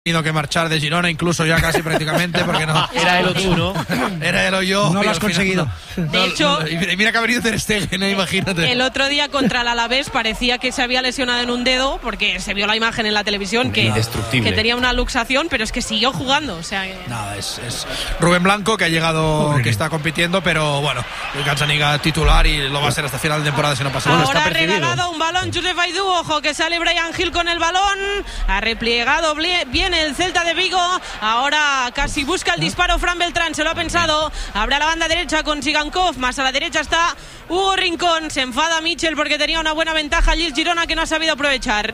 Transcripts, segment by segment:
tenido que marchar de Girona, incluso ya casi prácticamente, porque no. Era él o tú, ¿no? Era él o yo. No lo has conseguido. De hecho, mira que ha venido Ter Stegen, imagínate. El otro día contra el Alavés parecía que se había lesionado en un dedo, porque se vio la imagen en la televisión que tenía una luxación, pero es que siguió jugando. O sea que... Nada, es Rubén Blanco, que ha llegado, que está compitiendo, pero bueno, el Gazzaniga titular y lo va a ser hasta final de temporada si no pasa nada. Ahora ha regalado un balón Josep Aidú, ojo que sale Bryan Gil con el balón, ha replegado bien el Celta de Vigo, ahora casi busca el disparo Fran Beltrán, se lo ha pensado, abre a la banda derecha con Sigankov, más a la derecha está Hugo Rincón, se enfada Michel porque tenía una buena ventaja Gil Girona que no ha sabido aprovechar.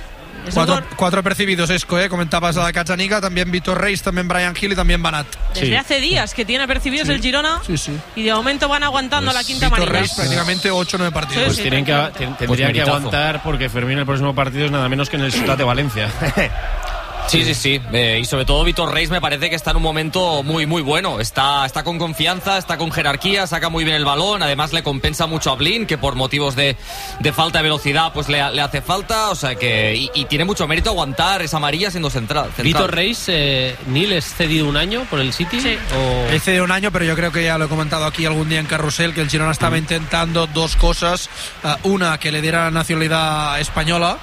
Cuatro percibidos, Esco, comentabas a Gazzaniga, también Vitor Reis, también Bryan Gil y también Banat. Desde hace días que tiene percibidos el Girona y de momento van aguantando la quinta Vitor amarilla. Reis prácticamente 8 o 9 partidos. Pues tendrían que aguantar porque Fermín el próximo partido es nada menos que en el Ciutat de Valencia. Sí. Y sobre todo Vitor Reis me parece que está en un momento muy muy bueno. Está con confianza, está con jerarquía, saca muy bien el balón. Además le compensa mucho a Blin, que por motivos de falta de velocidad pues le hace falta. O sea que y tiene mucho mérito aguantar esa amarilla siendo central. Vitor Reis, Nil es cedido un año por el City. Sí. He cedido un año, pero yo creo que ya lo he comentado aquí algún día en Carrusel, que el Girona estaba intentando dos cosas. Una, que le diera nacionalidad española.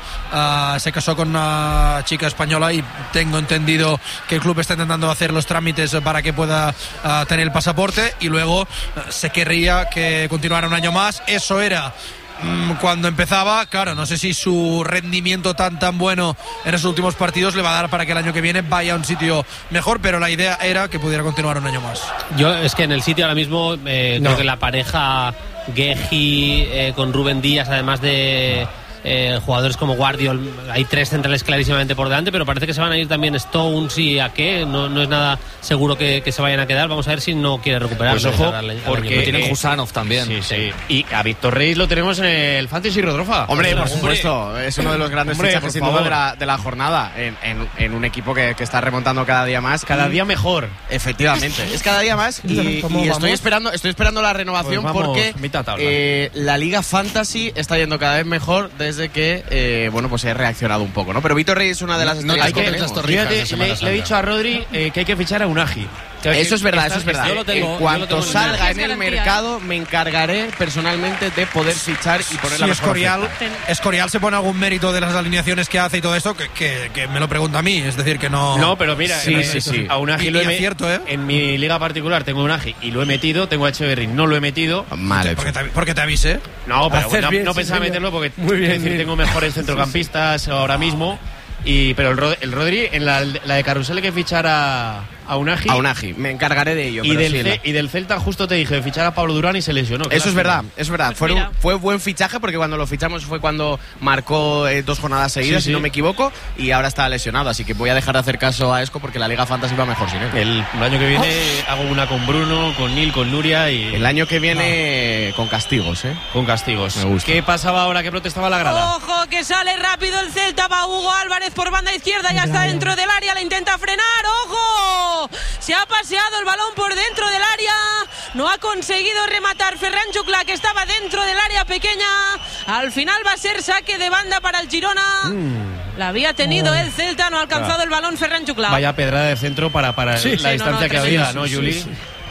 Se casó con una chica española y tengo entendido que el club está intentando hacer los trámites para que pueda tener el pasaporte, y luego se querría que continuara un año más. Eso era cuando empezaba. Claro, no sé si su rendimiento tan bueno en esos últimos partidos le va a dar para que el año que viene vaya a un sitio mejor, pero la idea era que pudiera continuar un año más. Yo es que en el City ahora mismo creo que la pareja Guehi con Rubén Díaz, además de jugadores como Guardiol, hay tres centrales clarísimamente por delante, pero parece que se van a ir también Stones y Ake, no es nada seguro que se vayan a quedar. Vamos a ver si no quiere recuperar. Pues ojo, porque tienen Husanov también. Sí. Y a Víctor Reis lo tenemos en el Fantasy Rodrofa. Hombre, por supuesto, es uno de los grandes fichajes sin duda de la jornada en un equipo que está remontando cada día más. Cada día mejor. Efectivamente, es cada día más y estoy esperando la renovación, pues porque la Liga Fantasy está yendo cada vez mejor desde que pues he reaccionado un poco, ¿no? Pero Vítor Reyes es una de las estrellas que tenemos. Le he dicho a Rodri que hay que fichar a Unagi. Eso es verdad. En cuanto salga en el garantía, mercado, me encargaré personalmente de poder fichar y poner la mejor oferta. Escorial se pone algún mérito de las alineaciones que hace y todo eso, que me lo pregunta a mí, es decir, que no... No, pero mira, a Unagi lo he cierto, en mi liga particular tengo Unagi y lo he metido, tengo a Echeverry, no lo he metido. Mal porque te avise. No, pero no pensaba meterlo porque tengo mejores centrocampistas ahora mismo. Pero el Rodri en la de Carrusel hay que fichar a Unagi. Me encargaré de ello. Y del Celta justo te dije de fichar a Pablo Durán y se lesionó. Eso es verdad. Fue buen fichaje porque cuando lo fichamos fue cuando marcó 2 jornadas seguidas, si no me equivoco, y ahora está lesionado. Así que voy a dejar de hacer caso a Esco porque la Liga Fantasy va mejor sin él. El año que viene hago una con Bruno, con Nil, con Nuria y... El año que viene con castigos, Con castigos. Me gusta. ¿Qué pasaba ahora que protestaba la grada? Ojo que sale rápido el Celta, va Hugo Álvarez por banda izquierda, ya está dentro del área, le intenta frenar, ¡ojo! Se ha paseado el balón por dentro del área, no ha conseguido rematar Ferran Juclà, que estaba dentro del área pequeña. Al final va a ser saque de banda para el Girona. La había tenido el Celta, no ha alcanzado el balón Ferran Juclà. Vaya pedrada de centro para la distancia que había, ¿no, Juli?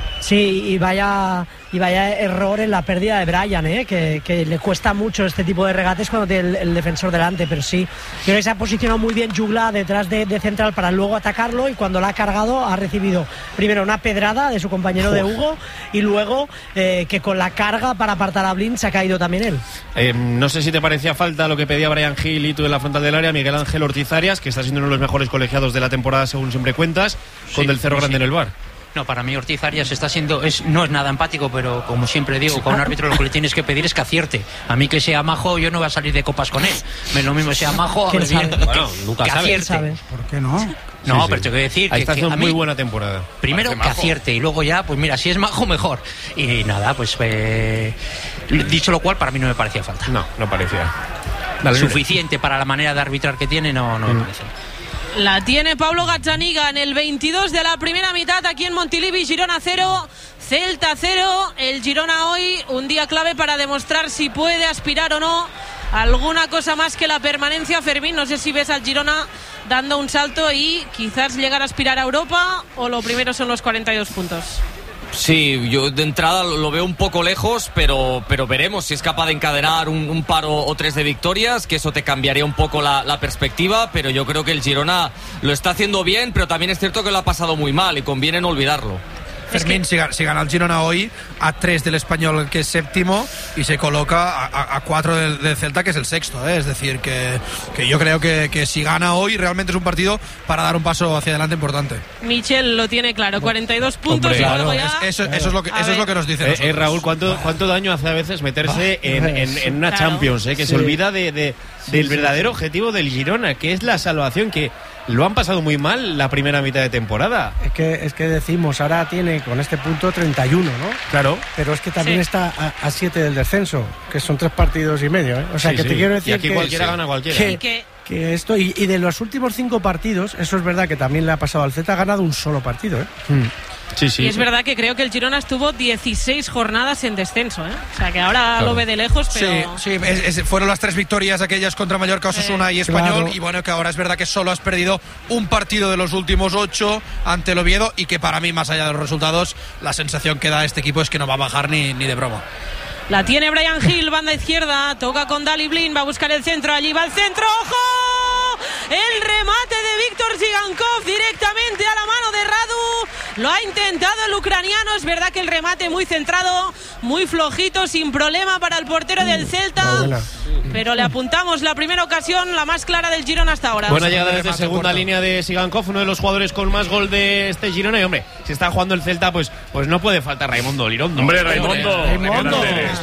Sí, y vaya error en la pérdida de Bryan, que le cuesta mucho este tipo de regates cuando tiene el defensor delante, pero sí, creo que se ha posicionado muy bien Juclà detrás de central para luego atacarlo, y cuando la ha cargado ha recibido primero una pedrada de su compañero de Hugo y luego que con la carga para apartar a Blin se ha caído también él. No sé si te parecía falta lo que pedía Bryan Gil y tú en la frontal del área, Miguel Ángel Ortiz Arias, que está siendo uno de los mejores colegiados de la temporada según siempre cuentas, con Del Cerro Grande en el VAR. No, para mí Ortiz Arias no es nada empático, pero como siempre digo, con un árbitro lo que le tienes que pedir es que acierte. A mí que sea majo, yo no voy a salir de copas con él. Me lo mismo sea majo, nunca que acierte. ¿Por qué no? No, pero te voy a decir que está haciendo a mí, muy buena temporada. Primero que acierte y luego ya, pues mira, si es majo, mejor. Y nada, pues dicho lo cual, para mí no me parecía falta. No parecía. Suficiente para la manera de arbitrar que tiene, no me parece. La tiene Pablo Gazzaniga en el 22 de la primera mitad aquí en Montilivi. Girona 0, Celta 0. El Girona hoy un día clave para demostrar si puede aspirar o no alguna cosa más que la permanencia. Fermín, no sé si ves al Girona dando un salto y quizás llegar a aspirar a Europa, o lo primero son los 42 puntos. Sí, yo de entrada lo veo un poco lejos, pero veremos si es capaz de encadenar un par o tres de victorias, que eso te cambiaría un poco la perspectiva, pero yo creo que el Girona lo está haciendo bien, pero también es cierto que lo ha pasado muy mal y conviene no olvidarlo. Fermín, si gana el Girona hoy, a 3 del Español, que es séptimo, y se coloca a 4 del Celta, que es el sexto, ¿eh? Es decir, que yo creo que si gana hoy realmente es un partido para dar un paso hacia adelante importante. Michel lo tiene claro, 42 puntos. Hombre, claro, eso es lo que nos dice Raúl, ¿cuánto daño hace a veces meterse en una Champions, que se olvida del verdadero objetivo del Girona, que es la salvación, que lo han pasado muy mal la primera mitad de temporada. Es que decimos, ahora tiene con este punto 31, ¿no? Claro. Pero es que también está a 7 del descenso, que son 3 partidos y medio, ¿eh? O sea, te quiero decir, y aquí cualquiera gana cualquiera. Que esto, y de los últimos 5 partidos, eso es verdad que también le ha pasado al Celta, ha ganado un solo partido, ¿eh? Y es verdad que creo que el Girona estuvo 16 jornadas en descenso, ¿eh? O sea, que ahora lo ve de lejos, pero... Fueron las 3 victorias aquellas contra Mallorca, Osasuna y Español, y bueno, que ahora es verdad que solo has perdido un partido de los últimos 8 ante el Oviedo, y que para mí, más allá de los resultados, la sensación que da este equipo es que no va a bajar ni de broma. La tiene Bryan Gil, banda izquierda, toca con Daley Blind, va a buscar el centro, allí va el centro, ¡ojo! El remate de Víctor Zigankov directamente a la mano de Radu, lo ha intentado el ucraniano, es verdad que el remate muy centrado, muy flojito, sin problema para el portero del Celta, pero le apuntamos la primera ocasión, la más clara del Girona hasta ahora. Buena llegada desde segunda línea de Zigankov, uno de los jugadores con más gol de este Girona, y hombre, si está jugando el Celta, pues no puede faltar Raimundo Lirondo. Hombre, Raimundo.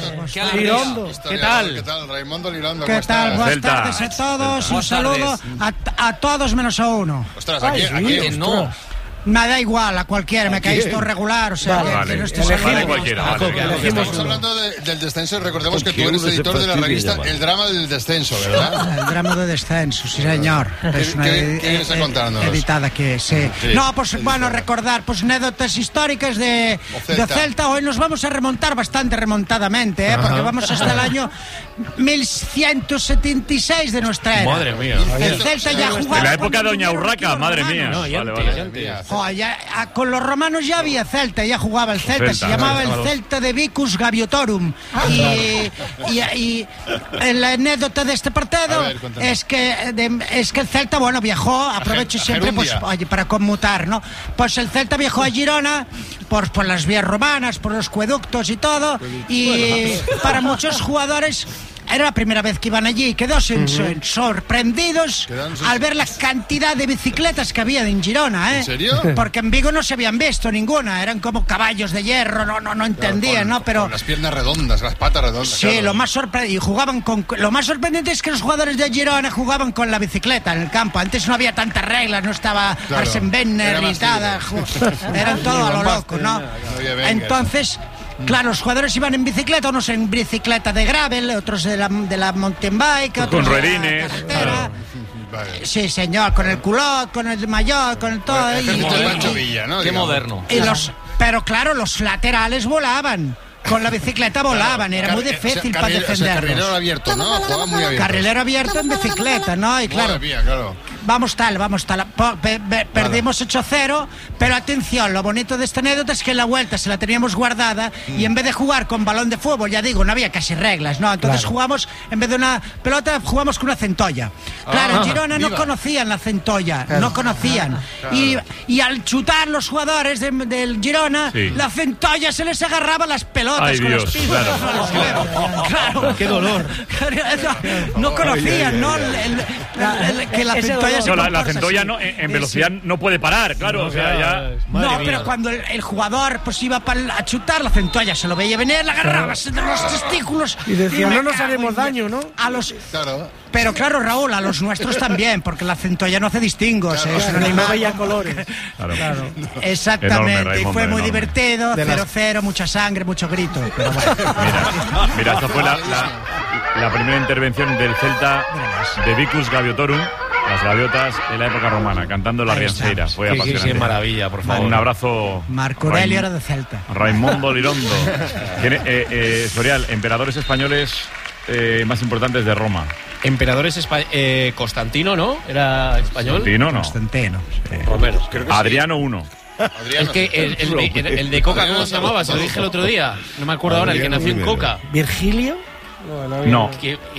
¿Qué tal? ¿Qué tal, Raimundo Lirondo? ¿Qué tal? Buenas tardes a todos. Un saludo a todos menos a uno. Ostras, aquí no. Me da igual, a cualquiera, me caéis todo regular, o sea, que no estoy cualquiera. Estamos hablando del descenso y recordemos que tú eres editor de la revista El Drama del Descenso, ¿verdad? El Drama del Descenso, sí señor. ¿Qué vienes a contarnos? Editada que sí. No, pues bueno, recordar pues anécdotas históricas de Celta. Hoy nos vamos a remontar bastante remontadamente, porque vamos hasta el año 1176 de nuestra era. Madre mía. El Celta ya jugaba... En la época de Doña Urraca, madre mía. Con los romanos ya había Celta, ya jugaba el Celta, se llamaba el Celta de Vicus Gaviotorum. Y la anécdota de este partido es que el Celta, bueno, viajó, aprovecho siempre pues, para conmutar, ¿no? Pues el Celta viajó a Girona por las vías romanas, por los acueductos y todo, y para muchos jugadores era la primera vez que iban allí, quedó sorprendidos al ver la cantidad de bicicletas que había en Girona, ¿eh? ¿En serio? Porque en Vigo no se habían visto ninguna, eran como caballos de hierro, no entendían, ¿no? Pero con las piernas redondas, las patas redondas. Sí, claro. Lo más sorprendente es que los jugadores de Girona jugaban con la bicicleta en el campo. Antes no había tantas reglas, no estaba Arsène Wenger y nada, eran todo a lo loco, ¿no? Entonces, claro, los jugadores iban en bicicleta, unos en bicicleta de gravel, otros de la mountain bike, otros con ruedines. Sí, señor, con el culot, con el maillot, con el todo. Qué moderno. Pero claro, los laterales volaban. Con la bicicleta volaban, era muy difícil para defenderlos. Carrilero abierto, ¿no? Jugaba muy abierto. Carrilero abierto en bicicleta, ¿no? Y claro, vamos tal. Perdimos 8-0, pero atención, lo bonito de esta anécdota es que en la vuelta se la teníamos guardada y en vez de jugar con balón de fútbol, ya digo, no había casi reglas, ¿no? Entonces jugamos, en vez de una pelota, jugamos con una centolla. Claro, en Girona no conocían la centolla, no conocían. Y al chutar los jugadores del Girona, la centolla se les agarraba las pelotas. Ay, con Dios, los pisos, claro. Qué dolor. No conocían, ¿no? Que la centolla se la centolla no, en velocidad no puede parar, claro. O sea, ya... No, pero cuando el jugador pues iba a chutar, la centolla se lo veía venir, la agarraba entre los testículos. Y decía, no nos haremos daño, ¿no? Pero claro, Raúl, a los nuestros también, porque la centolla no hace distingos, es un animal. No veía colores. Claro. Exactamente, enorme, y fue muy divertido, 0-0, mucha sangre, mucho grito. Pero bueno. Mira, esta fue la primera intervención del Celta de Vicus Gaviotorum. Las gaviotas de la época romana, cantando la Rianseira. Fue apasionante. Sí, maravilla, por favor. Un abrazo. Marco Aurelio era de Celta. Raimundo Lirondo. Sorial, emperadores españoles más importantes de Roma. Emperadores Constantino, ¿no? ¿Era español? Constantino. Romero. Adriano I. Es que el de Coca, ¿cómo se llamaba? Se lo dije el otro día. No me acuerdo ahora, el que nació en Coca. ¿Virgilio? No.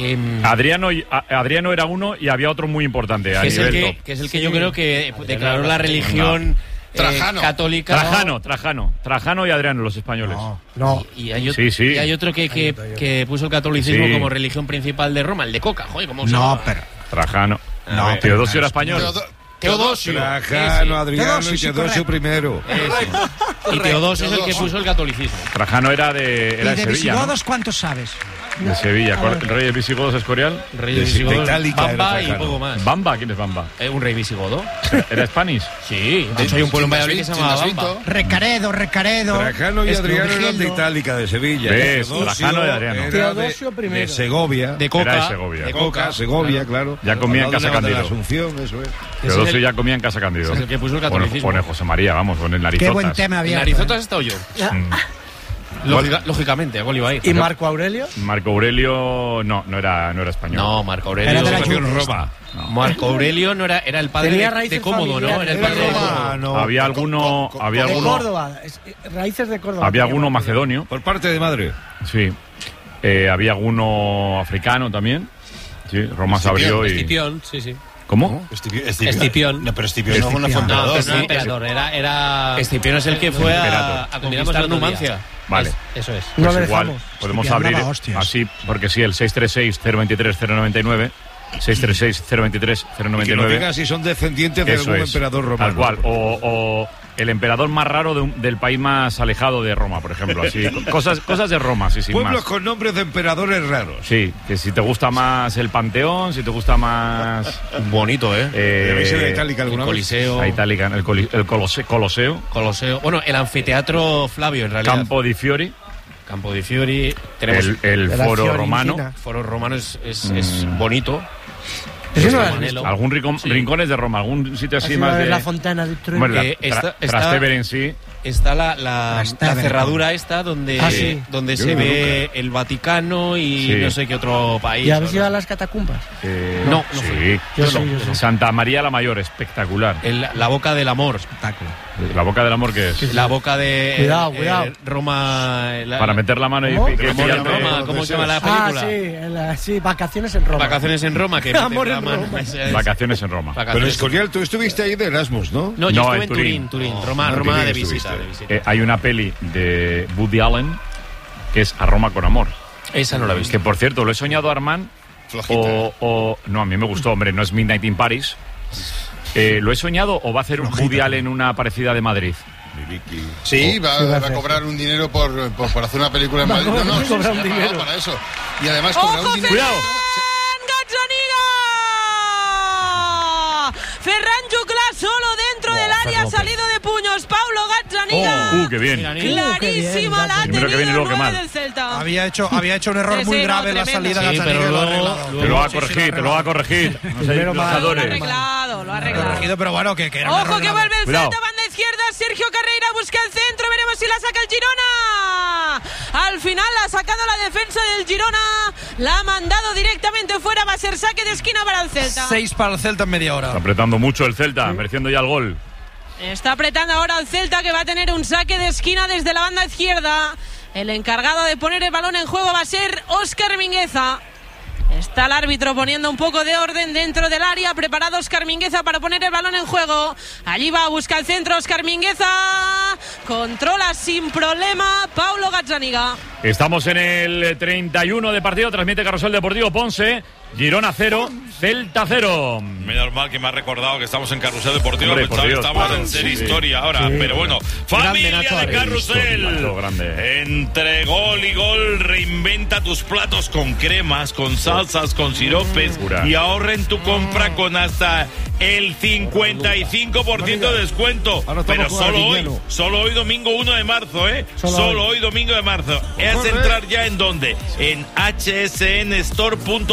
Adriano era uno y había otro muy importante. Que es el que yo creo que declaró la religión católica. Trajano y Adriano, los españoles. No. Y hay otro que puso el catolicismo como religión principal de Roma, el de Coca. Joder, ¿cómo se llama? Trajano. Teodosio era español. Teodosio. Trajano, Adriano y Teodosio primero. Y Teodosio es el que puso el catolicismo. Trajano era de Sevilla. Visigodos, ¿cuántos sabes? De Sevilla. ¿El rey de visigodos Escorial? Rey de visigodos, Bamba y poco más. ¿Bamba? ¿Quién es Bamba? Un rey visigodo. ¿Era Spanish? Sí, de hecho hay un pueblo en Valladolid que se llamaba Bamba. Recaredo. Trajano y Adriano eran de Itálica, de Sevilla. Trajano y Adriano. Teodosio primero. De Segovia. De Coca. Era de Segovia. De Coca, Segovia, claro. Ya comía en Casa Cándido. De la Asunción, eso es. Teodosio ya comía en Casa Cándido. Es el que puso el catolicismo. Pone José María, vamos, con el Narizotas. Qué buen tema había. En Narizotas he estado yo. Lógicamente, ¿a iba a ir? ¿Y Marco Aurelio? Marco Aurelio no era español. No, Marco Aurelio era de la en Roma. No. Marco Aurelio no era el padre de Cómodo, ¿no? Era el padre de Cómodo. Había alguno de Córdoba, raíces de Córdoba. Había alguno macedonio. Por parte de madre. Sí. Había alguno africano también. Sí, Roma se abrió y... Escipión, sí. ¿Cómo? Escipión. No, pero Escipión no fue un emperador. No, emperador. Era... Escipión es el que fue a conquistar Numancia. Vale. Eso es. Pues igual podemos abrir así, porque sí, el 636-023-099. 636-023-099. Que nos digan si son descendientes de algún emperador romano. Tal cual. O el emperador más raro del país más alejado de Roma, por ejemplo. Así, cosas de Roma, sí, sin Pueblos más. con nombres de emperadores raros. Sí, que si te gusta más el Panteón, si te gusta más... Bonito, ¿Debéis ir a Itálica alguna vez? Coliseo. A Itálica, el Coloseo. Bueno, el anfiteatro Flavio, en realidad. Campo di Fiori. Tenemos el Foro Romano. El Foro Romano es bonito. Algún rincones de Roma, algún sitio así más de... La Fontana di Trevi. Bueno, Trastevere en sí. Está la cerradura esta donde se ve el Vaticano y no sé qué otro país. ¿Y habéis ido a las catacumbas? No sí. Yo sí. Santa María la Mayor, espectacular. La Boca del Amor. Espectáculo. ¿La Boca del Amor qué es? La boca de cuidado. Roma. Para meter la mano y Roma, ¿cómo se llama la película? Sí, Vacaciones en Roma. Vacaciones en Roma, que Amor en Roma. Vacaciones en Roma. Pero Escorial, tú estuviste ahí de Erasmus, ¿no? No, yo estuve en Turín. Roma de visita. Hay una peli de Woody Allen que es A Roma con Amor. Esa no la he visto. Que por cierto, lo he soñado, Armand. No, a mí me gustó, hombre, no es Midnight in Paris. ¿Lo he soñado o va a hacer un Woody Allen una parecida de Madrid? Sí, va a cobrar un dinero por hacer una película en Madrid. No, cobrar un dinero para eso. Y además cobrar un dinero. ¡Cuidado! Ferran Juclà solo dentro del área, ha salido de puños. Paulo Gazzaniga. ¡Qué bien! Clarísima la ha tenido el 9 del Celta. Había hecho un error muy grave en la salida Gazzaniga. Te lo va a corregir, No seáis Lo ha arreglado. Pero bueno, que era un Ojo que error vuelve el Celta, banda izquierda. Sergio Carreira busca el centro. Veremos si la saca el Girona. Al final la ha sacado la defensa del Girona. La ha mandado directamente fuera. Va a ser saque de esquina para el Celta. 6 para el Celta en media hora. Está apretando mucho el Celta, mereciendo ya el gol. Está apretando ahora el Celta, que va a tener un saque de esquina desde la banda izquierda. El encargado de poner el balón en juego va a ser Óscar Mingueza. Está el árbitro poniendo un poco de orden dentro del área. Preparado Óscar Mingueza para poner el balón en juego. Allí va a buscar el centro Óscar Mingueza. Controla sin problema Paulo Gazzaniga. Estamos en el 31 de partido. Transmite Carrusel Deportivo Ponce. Girona 0, Celta 0. Menos mal que me ha recordado que estamos en Carrusel Deportivo. Pensaba que estamos en Ser Historia ahora. Pero bueno, familia de Carrusel. Entre gol y gol, reinventa tus platos con cremas, con salsas, con siropes y ahorra en tu compra con hasta el 55% de descuento. Pero solo hoy domingo 1 de marzo, Solo hoy domingo de marzo. Es entrar ya en donde, en hsnstore.com.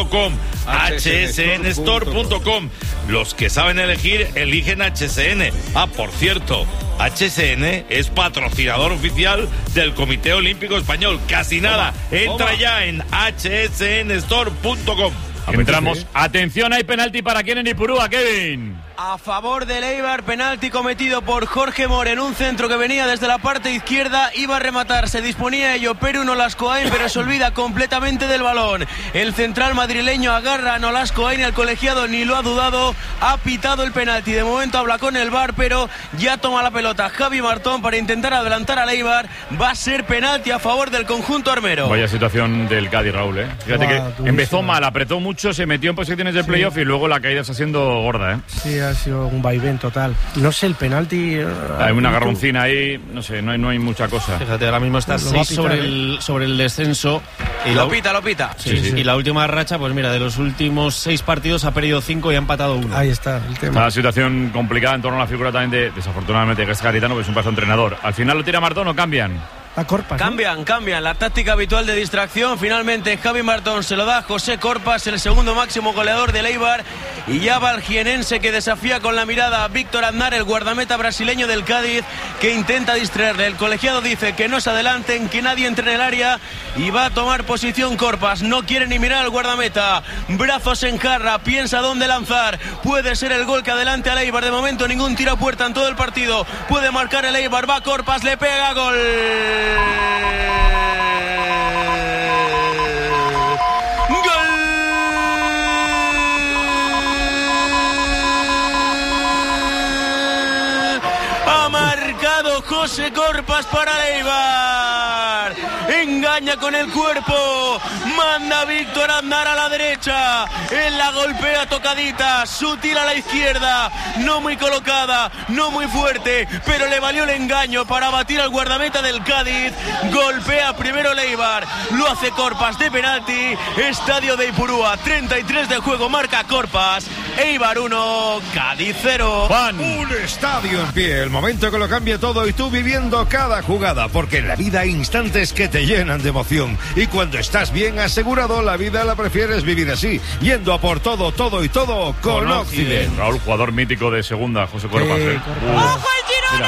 hsnstore.com. Los que saben elegir, eligen HSN. Por cierto, HSN es patrocinador oficial del Comité Olímpico Español. Casi nada. Entra ya en hsnstore.com. Entramos. Atención, hay penalti para quién en Ipurúa, Kevin. A favor del Eibar, penalti cometido por Jorge Mor en un centro que venía desde la parte izquierda, iba a rematar, se disponía ello Peru Nolascoain, pero se olvida completamente del balón. El central madrileño agarra a Nolascoain, el colegiado ni lo ha dudado, ha pitado el penalti. De momento habla con el VAR, pero ya toma la pelota Javi Martón para intentar adelantar al Eibar. Va a ser penalti a favor del conjunto armero. Vaya situación del Cádiz, Raúl, Fíjate que empezó mal, apretó mucho, se metió en posiciones de playoff y luego la caída está siendo gorda, Sí, ha sido un vaivén total. No sé, el penalti... Hay una garroncina ahí, no sé, no hay mucha cosa. Fíjate, ahora mismo está 6 sobre el descenso. Y lo pita. Sí. Y la última racha, pues mira, de los últimos 6 partidos ha perdido 5 y ha empatado 1. Ahí está el tema. Una situación complicada en torno a la figura también desafortunadamente, que es Garitano, que es un pedazo de entrenador. ¿Al final lo tira Martón o cambian? A Corpas, Cambian la táctica habitual de distracción. Finalmente Javi Martón se lo da a José Corpas, el segundo máximo goleador del Eibar, y ya va el jienense que desafía con la mirada a Víctor Aznar, el guardameta brasileño del Cádiz, que intenta distraerle. El colegiado dice que no se adelanten, que nadie entre en el área, y va a tomar posición Corpas. No quiere ni mirar al guardameta, brazos en jarra, piensa dónde lanzar. Puede ser el gol que adelante al Eibar. De momento ningún tiro a puerta en todo el partido. Puede marcar el Eibar, va Corpas, le pega, gol. Ha marcado José Corpas para el Eibar. Engaña con el cuerpo, manda Víctor Aznar a la derecha, él la golpea tocadita, sutil a la izquierda, no muy colocada, no muy fuerte, pero le valió el engaño para batir al guardameta del Cádiz. Golpea primero el Eibar, lo hace Corpas de penalti. Estadio de Ipurúa, 33 de juego, marca Corpas. Eibar 1, Cádiz 0. Un estadio en pie, el momento que lo cambia todo y tú viviendo cada jugada, porque en la vida hay instantes que te llenan de emoción, y cuando estás bien asegurado, la vida la prefieres vivir así, yendo a por todo y todo con Occident. Raúl, jugador mítico de segunda, José Corpas. ¡Ojo el Girona!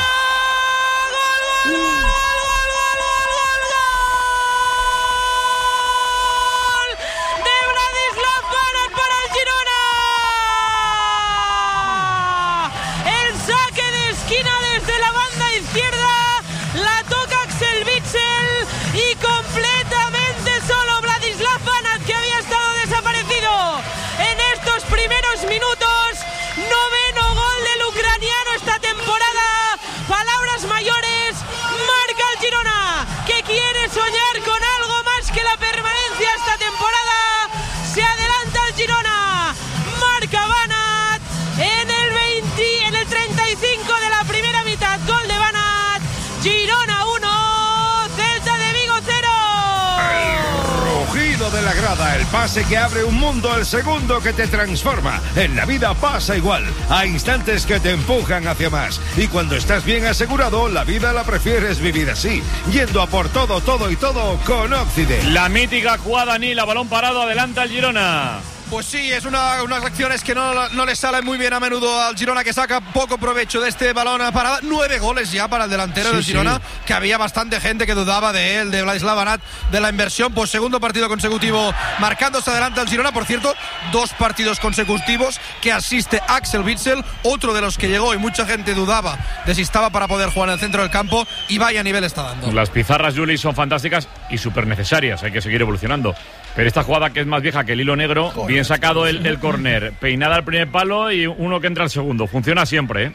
El pase que abre un mundo, el segundo que te transforma. En la vida pasa igual. Hay instantes que te empujan hacia más. Y cuando estás bien asegurado, la vida la prefieres vivir así, yendo a por todo y todo con Occident. La mítica jugada Nil, a balón parado, adelanta el Girona. Pues sí, es unas acciones que no le salen muy bien a menudo al Girona, que saca poco provecho de este balón a parada. 9 goles ya para el delantero del Girona, que había bastante gente que dudaba de él, de Vladislav Banat, de la inversión. Pues segundo partido consecutivo marcándose adelante al Girona. Por cierto, 2 partidos consecutivos que asiste Axel Witsel, otro de los que llegó y mucha gente dudaba de si estaba para poder jugar en el centro del campo, y vaya nivel está dando. Las pizarras, Juli, son fantásticas y súper necesarias, hay que seguir evolucionando. Pero esta jugada, que es más vieja que el hilo negro, bien sacado el córner, peinada al primer palo y uno que entra al segundo. Funciona siempre,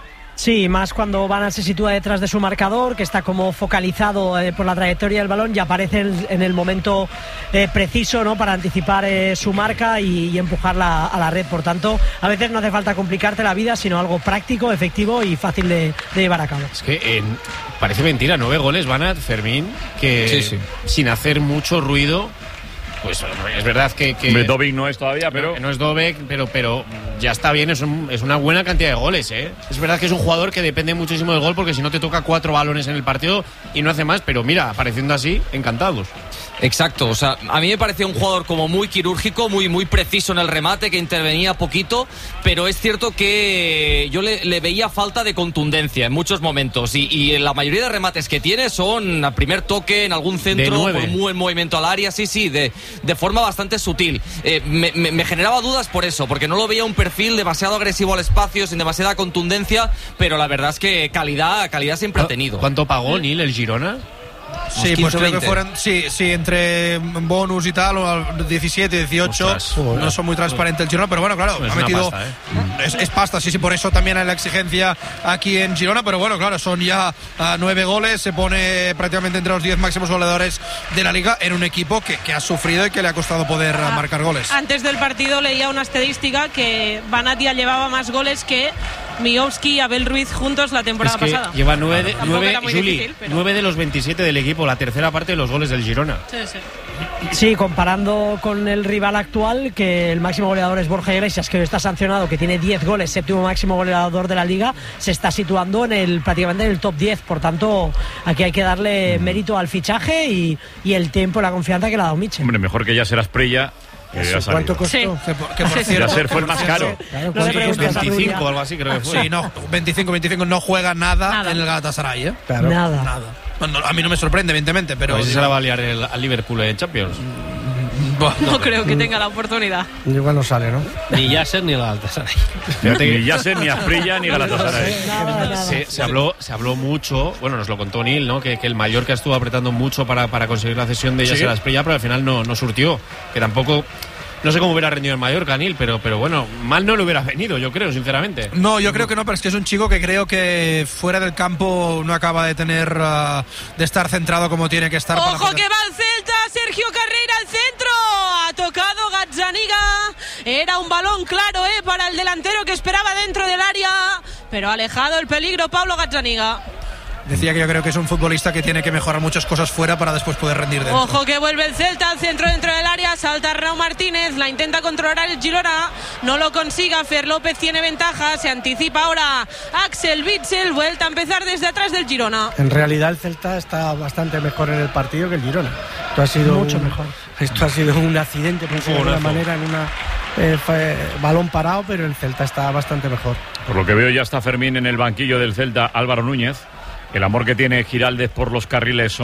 Sí, más cuando Banat se sitúa detrás de su marcador, que está como focalizado por la trayectoria del balón, y aparece en el momento preciso, ¿no?, para anticipar su marca y empujarla a la red. Por tanto, a veces no hace falta complicarte la vida, sino algo práctico, efectivo y fácil de llevar a cabo. Es que parece mentira, 9 goles Banat, Fermín, que sin hacer mucho ruido pues es verdad que Dobik no es todavía, pero no es Dobik, pero ya está bien, es una buena cantidad de goles, ¿eh? Es verdad que es un jugador que depende muchísimo del gol, porque si no te toca 4 balones en el partido y no hace más, pero mira, apareciendo así, encantados. Exacto, o sea, a mí me parecía un jugador como muy quirúrgico, muy preciso en el remate, que intervenía poquito, pero es cierto que yo le veía falta de contundencia en muchos momentos, y la mayoría de remates que tiene son a primer toque, en algún centro, con un buen movimiento al área, sí, de forma bastante sutil. Me generaba dudas por eso, porque no lo veía un perfil demasiado agresivo al espacio, sin demasiada contundencia, pero la verdad es que calidad siempre ha tenido. ¿Cuánto pagó Nil el Girona? Sí, pues creo que fueron, sí, entre bonus y tal, 17, 18, no son muy transparentes el Girona, pero bueno, claro, ha metido pasta, es pasta, sí, por eso también hay la exigencia aquí en Girona, pero bueno, claro, son ya 9 goles, se pone prácticamente entre los 10 máximos goleadores de la liga en un equipo que ha sufrido y que le ha costado poder marcar goles. Antes del partido leía una estadística que Banatia llevaba más goles que Miovski y Abel Ruiz juntos la temporada pasada. Lleva 9 de los 27 del equipo, la tercera parte de los goles del Girona. Sí, comparando con el rival actual, que el máximo goleador es Borja Iglesias, que está sancionado, que tiene 10 goles, séptimo máximo goleador de la liga, se está situando prácticamente en el top 10. Por tanto, aquí hay que darle mérito al fichaje y el tiempo, la confianza que le ha dado Michel. Hombre, mejor que Yasser Asprilla. ¿Cuánto costó? Sí. Que por cierto, Yasser fue el más caro. Claro, 25 o algo así, creo que fue. Sí, no, 25 no juega nada en el Galatasaray, ¿eh? Claro. Nada. No, a mí no me sorprende, evidentemente, pero... Pues se la va a liar al Liverpool en Champions. No creo que tenga la oportunidad. Igual no sale, ¿no? Ni Yasser ni Galatasaray. Ni Yasser, ni Asprilla, ni Galatasaray. Se habló mucho, bueno, nos lo contó Nil, ¿no? Que el Mallorca estuvo apretando mucho para conseguir la cesión de Yasser Asprilla, pero al final no surtió. Que tampoco... No sé cómo hubiera rendido el Mallorca, Nil, pero bueno, mal no le hubiera venido, yo creo, sinceramente. No, yo creo que no, pero es que es un chico que creo que fuera del campo no acaba de tener, de estar centrado como tiene que estar. ¡Ojo que va el Celta! Sergio Carreira al centro. Ha tocado Gazzaniga. Era un balón claro, para el delantero que esperaba dentro del área, pero ha alejado el peligro Pablo Gazzaniga. Decía que yo creo que es un futbolista que tiene que mejorar muchas cosas fuera para después poder rendir dentro. Ojo que vuelve el Celta al centro dentro del área, salta Arnau Martínez, la intenta controlar el Girona, no lo consiga, Fer López tiene ventaja, se anticipa ahora Axel Witsel, vuelta a empezar desde atrás del Girona. En realidad el Celta está bastante mejor en el partido que el Girona. Esto ha sido mucho mejor. Esto ha sido un accidente, por decirlo de alguna manera, en una balón parado, pero el Celta está bastante mejor. Por lo que veo ya está Fermín en el banquillo del Celta, Álvaro Núñez. El amor que tiene Giraldez por los carriles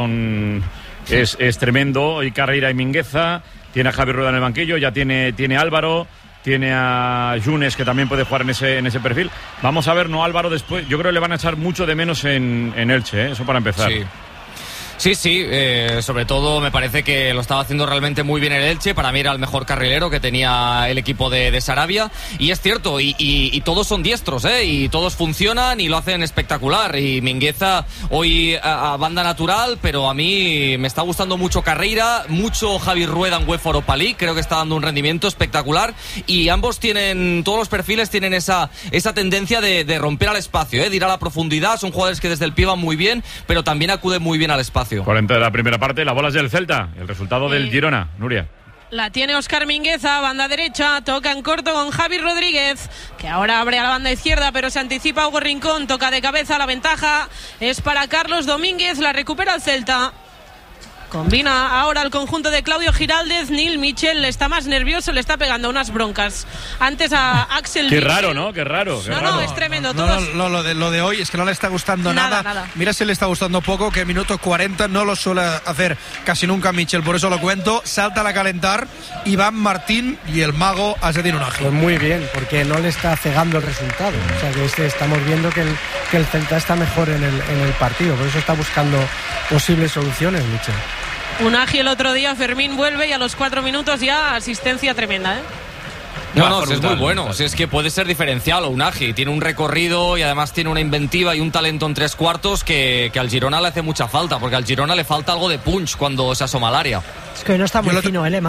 es tremendo. Y Carreira y Mingueza. Tiene a Javi Rueda en el banquillo. Ya tiene Álvaro. Tiene a Yunes, que también puede jugar en ese perfil. Vamos a ver, no Álvaro después. Yo creo que le van a echar mucho de menos en Elche, eso para empezar. Sí, sobre todo me parece que lo estaba haciendo realmente muy bien el Elche. Para mí era el mejor carrilero que tenía el equipo de Sarabia. Y es cierto, y todos son diestros, y todos funcionan y lo hacen espectacular. Y Mingueza hoy a banda natural, pero a mí me está gustando mucho Carreira, mucho Javi Rueda en UEFA Europa League. Creo que está dando un rendimiento espectacular. Y ambos todos los perfiles tienen esa tendencia de romper al espacio, de ir a la profundidad. Son jugadores que desde el pie van muy bien, pero también acuden muy bien al espacio. 40 de la primera parte, las bolas del Celta. El resultado del Girona, Nuria. La tiene Óscar Mingueza, banda derecha, toca en corto con Javi Rodríguez, que ahora abre a la banda izquierda, pero se anticipa Hugo Rincón, toca de cabeza, la ventaja es para Carlos Domínguez, la recupera el Celta. Combina ahora el conjunto de Claudio Giraldez. Nil Michel está más nervioso, le está pegando unas broncas. Antes a Axel. Qué raro, ¿no? Qué raro. No, es tremendo. Lo de hoy es que no le está gustando nada. Mira si le está gustando poco, que minuto 40 no lo suele hacer casi nunca Michel, por eso lo cuento. Salta a calentar Iván Martín y el mago Azzedine Ounahi. Pues muy bien, porque no le está cegando el resultado. O sea que estamos viendo que el Celta está mejor en el partido, por eso está buscando posibles soluciones, Michel. Ounahi el otro día, Fermín vuelve y a los 4 minutos ya asistencia tremenda, No, es muy bueno. Si es que puede ser diferencial Ounahi. Tiene un recorrido y además tiene una inventiva y un talento en 3/4 que al Girona le hace mucha falta, porque al Girona le falta algo de punch cuando se asoma al área. Es que hoy no está muy fino, Lemar.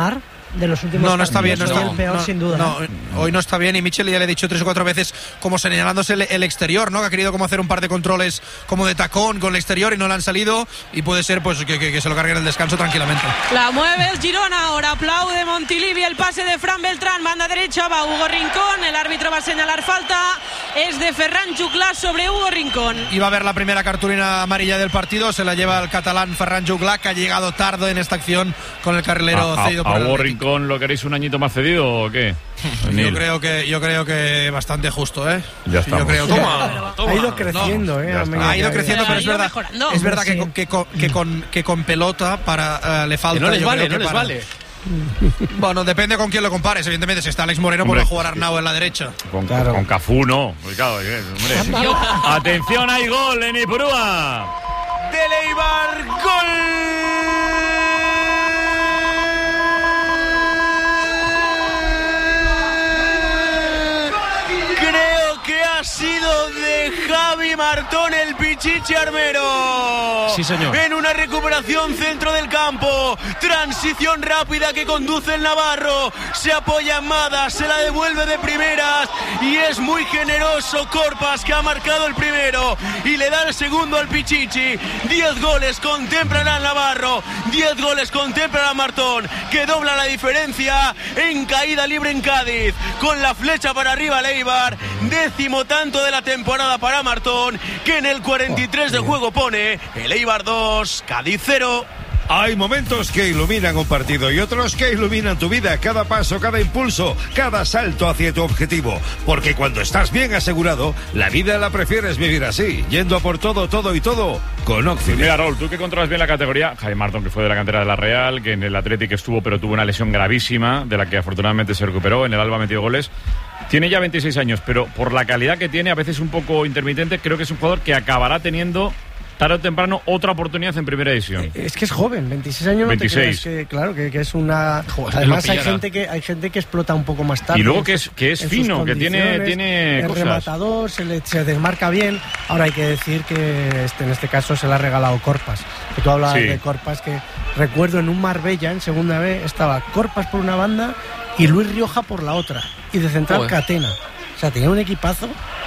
de los últimos no está bien, no está el peor sin duda. Hoy no está bien, y Mitchell ya le he dicho 3 o 4 veces como señalándose el exterior, ¿no? Que ha querido como hacer un par de controles como de tacón con el exterior y no le han salido, y puede ser pues que se lo carguen el descanso tranquilamente. La mueve el Girona, ahora aplaude Montilivi el pase de Fran Beltrán, banda derecha, va Hugo Rincón, el árbitro va a señalar falta, es de Ferran Juglà sobre Hugo Rincón. Iba a haber la primera cartulina amarilla del partido, se la lleva el catalán Ferran Juglà, que ha llegado tarde en esta acción con el carrilero cedido por ¿A el Hugo Rincón lo queréis un añito más cedido o qué? Yo creo que bastante justo, ¿eh? Ya está. Ha ido creciendo, ha ido creciendo, pero es verdad que con pelota le falta. Que no les vale. Bueno, depende con quién lo compares. Evidentemente, si está Alex Moreno, pues va a jugar Arnau en la derecha. Con Cafú no. Hombre. Atención, hay gol en Ipurúa. Del Eibar, gol. Ha sido de Javi Martón, el Pichichi Armero. Sí, señor. En una recuperación centro del campo, transición rápida que conduce el navarro, se apoya en Mada, se la devuelve de primeras y es muy generoso Corpas, que ha marcado el primero y le da el segundo al Pichichi. 10 goles contemplan al navarro, 10 goles contemplan a Martón, que dobla la diferencia en caída libre en Cádiz, con la flecha para arriba al Eibar. 10º tanto de la temporada para Martón, que en el 43 de juego pone el Eibar 2, Cádiz 0. Hay momentos que iluminan un partido y otros que iluminan tu vida, cada paso, cada impulso, cada salto hacia tu objetivo. Porque cuando estás bien asegurado, la vida la prefieres vivir así, yendo a por todo y todo con Occident. Mira, Raúl, tú que controlas bien la categoría, Jaime Martón, que fue de la cantera de la Real, que en el Athletic estuvo, pero tuvo una lesión gravísima, de la que afortunadamente se recuperó, en el Alba ha metido goles. Tiene ya 26 años, pero por la calidad que tiene, a veces un poco intermitente, creo que es un jugador que acabará teniendo tarde o temprano otra oportunidad en primera división. Es que es joven, 26 años. 26. Claro, que es una. Además hay gente que explota un poco más tarde. Y luego que es fino, que tiene cosas. Rematador, se desmarca bien. Ahora hay que decir que en este caso se le ha regalado Corpas. Que tú hablabas de Corpas, que recuerdo en un Marbella en segunda B estaba Corpas por una banda y Luis Rioja por la otra, y de central Catena. O sea, tenía un equipazo.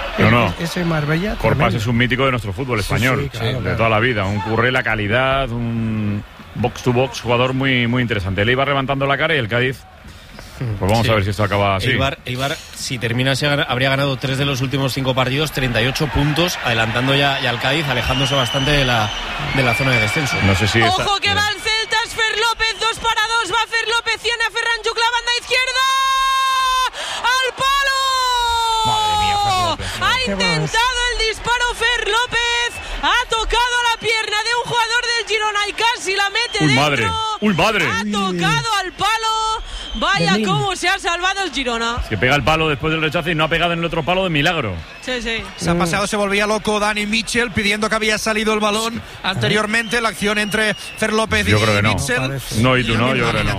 Ese Marbella. Corpas es un mítico de nuestro fútbol español, claro. Toda la vida. Un curré, la calidad, un box to box, jugador muy, muy interesante. Le iba levantando la cara y el Cádiz. Pues vamos a ver si esto acaba así. Eibar, si terminase, habría ganado 3 de los últimos 5 partidos, 38 puntos, adelantando ya al Cádiz, alejándose bastante de la zona de descenso. No sé si ¡Ojo que va el Celta! Es Fer López, 2 para 2, va Fer López, tiene a Ferran Juglà, banda izquierda. ¡Al palo! Madre mía, Fer López. Ha intentado el disparo Fer López, ha tocado la pierna de un jugador del Girona y casi la mete dentro. ¡Uy, madre! Ha tocado al palo. Vaya cómo se ha salvado el Girona. Es que pega el palo después del rechazo y no ha pegado en el otro palo de milagro. Sí. Se ha paseado, se volvía loco Dani Mitchell pidiendo que había salido el balón anteriormente. La acción entre Fer López y Mitchell. No, y tú no, yo creo que no.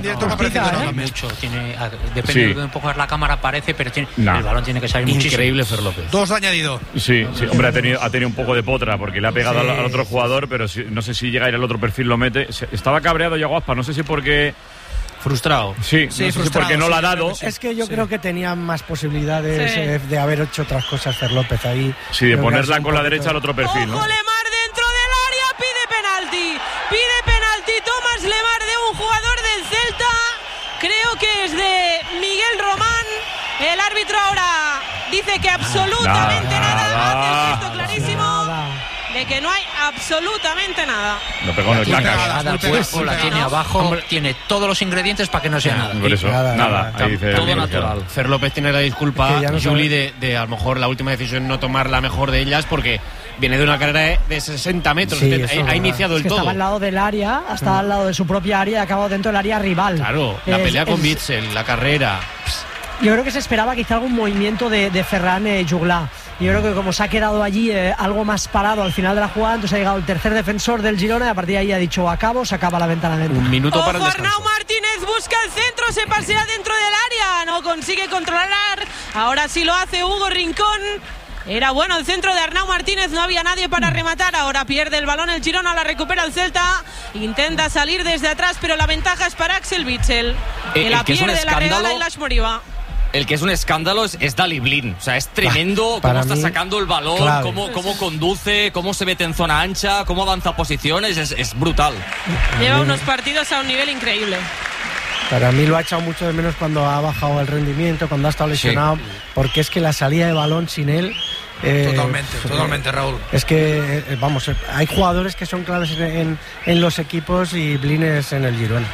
Depende de un poco la cámara, parece, pero el balón tiene que salir muchísimo. Increíble Fer López. 2 añadido. Sí, hombre, ha tenido un poco de potra porque le ha pegado al otro jugador, pero no sé si llega a ir al otro perfil, lo mete. Estaba cabreado Yago Aspas, no sé si porque... Frustrado. Sí, no sé si porque no lo ha dado. Es que yo creo que tenía más posibilidades de haber hecho otras cosas Fer López ahí. Sí, de ponerla con la derecha al otro perfil, ¿no? Ojo, Lemar dentro del área, pide penalti Tomás Lemar de un jugador del Celta, creo que es de Miguel Román. El árbitro ahora dice que absolutamente nada. Hace el gesto clarísimo de que no hay absolutamente nada. Lo pegó en el caca. La tiene abajo, tiene todos los ingredientes para que no sea nada. Por eso, nada. Ahí dice todo natural. Fer López tiene la disculpa, Juli, de a lo mejor la última decisión no tomar la mejor de ellas, porque viene de una carrera de 60 metros, ha iniciado el todo. Estaba al lado del área, estaba al lado de su propia área y ha acabado dentro del área rival. Claro, la pelea con Bitzel, la carrera. Yo creo que se esperaba quizá algún movimiento de Ferran Juglà. Yo creo que como se ha quedado allí algo más parado al final de la jugada, entonces ha llegado el tercer defensor del Girona y a partir de ahí ha dicho se acaba la ventana dentro. Un minuto para el descanso. Arnau Martínez busca el centro, se pasea dentro del área, no consigue controlar. Ahora sí lo hace Hugo Rincón. Era bueno el centro de Arnau Martínez, no había nadie para rematar. Ahora pierde el balón el Girona, la recupera el Celta. Intenta salir desde atrás, pero la ventaja es para Axel Witsel. Que la pierde, la regala y Lash Moriba. El que es un escándalo es Daley Blind. O sea, es tremendo cómo está sacando el balón, cómo conduce, cómo se mete en zona ancha, cómo avanza posiciones. Es brutal. Lleva unos partidos a un nivel increíble. Para mí lo ha echado mucho de menos cuando ha bajado el rendimiento, cuando ha estado lesionado, porque es que la salida de balón sin él... Totalmente, Raúl. Es que, vamos, hay jugadores que son claves en los equipos y Blin es en el Girona.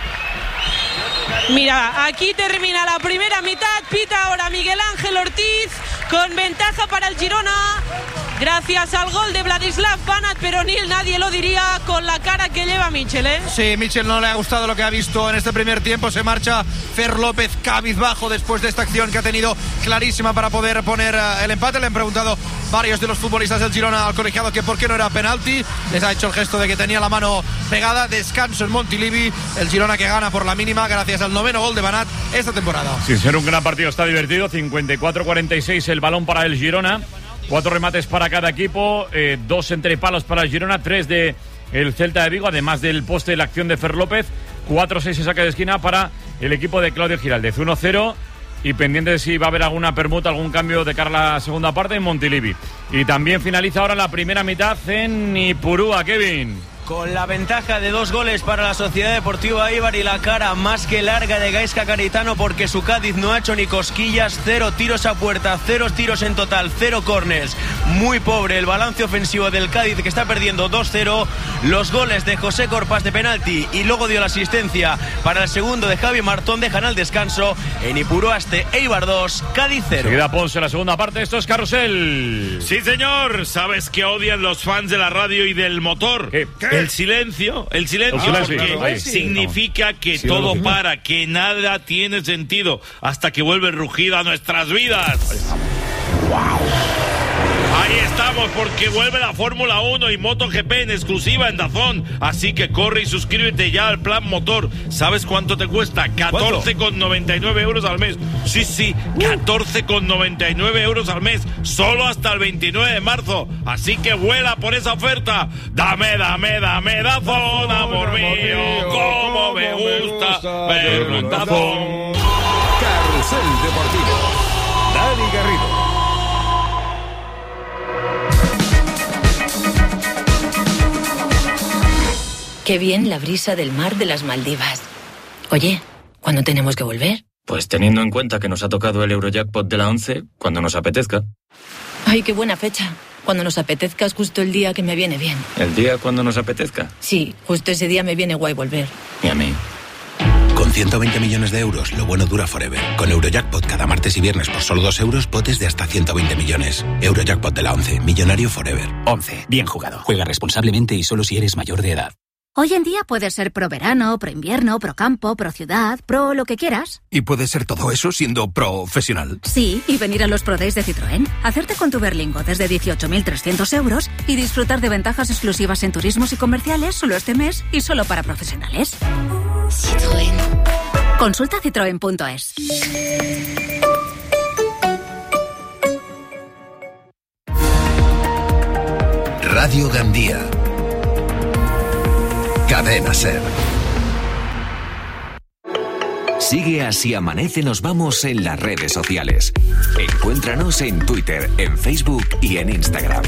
Mira, aquí termina la primera mitad, pita ahora Miguel Ángel Ortiz, con ventaja para el Girona, gracias al gol de Vladislav Banat, pero nadie lo diría con la cara que lleva Michel, ¿eh? Sí, Michel no le ha gustado lo que ha visto en este primer tiempo, se marcha Fer López cabizbajo después de esta acción que ha tenido clarísima para poder poner el empate. Le han preguntado varios de los futbolistas del Girona al colegiado que por qué no era penalti, les ha hecho el gesto de que tenía la mano pegada. Descanso en Montilivi, el Girona que gana por la mínima gracias al 9º gol de Banat esta temporada. Sin ser un gran partido, está divertido. 54-46 el balón para el Girona, 4 remates para cada equipo, 2 entre palos para el Girona, 3 de el Celta de Vigo, además del poste de la acción de Fer López, 4-6 en saque de esquina para el equipo de Claudio Giraldez. 1-0 y pendiente de si va a haber alguna permuta, algún cambio de cara a la segunda parte en Montilivi. Y también finaliza ahora la primera mitad en Ipurúa, Kevin. Con la ventaja de 2 goles para la Sociedad Deportiva Eibar y la cara más que larga de Gaizka Caritano, porque su Cádiz no ha hecho ni cosquillas. 0 tiros a puerta, 0 tiros en total, 0 córners. Muy pobre el balance ofensivo del Cádiz, que está perdiendo 2-0. Los goles de José Corpas de penalti y luego dio la asistencia para el segundo de Javi Martón dejan al descanso en Ipuruaste. Eibar 2, Cádiz 0. Seguida Ponce la segunda parte, esto es Carrusel. Sí, señor. ¿Sabes qué odian los fans de la radio y del motor? ¿Qué? El silencio, porque significa que todo para, que nada tiene sentido hasta que vuelve el rugido a nuestras vidas. Ahí estamos, porque vuelve la Fórmula 1 y MotoGP en exclusiva en DAZN. Así que corre y suscríbete ya al plan motor. ¿Sabes cuánto te cuesta? 14,99 euros al mes. Sí, 14,99 euros al mes. Solo hasta el 29 de marzo. Así que vuela por esa oferta. Dame DAZN, amor mío. Cómo me gusta verlo en DAZN. Carrusel Deportivo. Dani Garrido. Qué bien la brisa del mar de las Maldivas. Oye, ¿cuándo tenemos que volver? Pues teniendo en cuenta que nos ha tocado el Eurojackpot de la 11, cuando nos apetezca. Ay, qué buena fecha. Cuando nos apetezca es justo el día que me viene bien. ¿El día cuando nos apetezca? Sí, justo ese día me viene guay volver. Y a mí. Con 120 millones de euros, lo bueno dura forever. Con Eurojackpot cada martes y viernes por solo 2 euros, potes de hasta 120 millones. Eurojackpot de la 11, millonario forever. 11, bien jugado. Juega responsablemente y solo si eres mayor de edad. Hoy en día puedes ser pro verano, pro invierno, pro campo, pro ciudad, pro lo que quieras. ¿Y puedes ser todo eso siendo profesional? Sí, y venir a los Pro Days de Citroën, hacerte con tu Berlingo desde 18.300 euros y disfrutar de ventajas exclusivas en turismos y comerciales solo este mes y solo para profesionales. Citroën. Consulta citroen.es. Radio Gandía. Cadena Ser. Sigue Así Amanece Nos Vamos en las redes sociales. Encuéntranos en Twitter, en Facebook y en Instagram.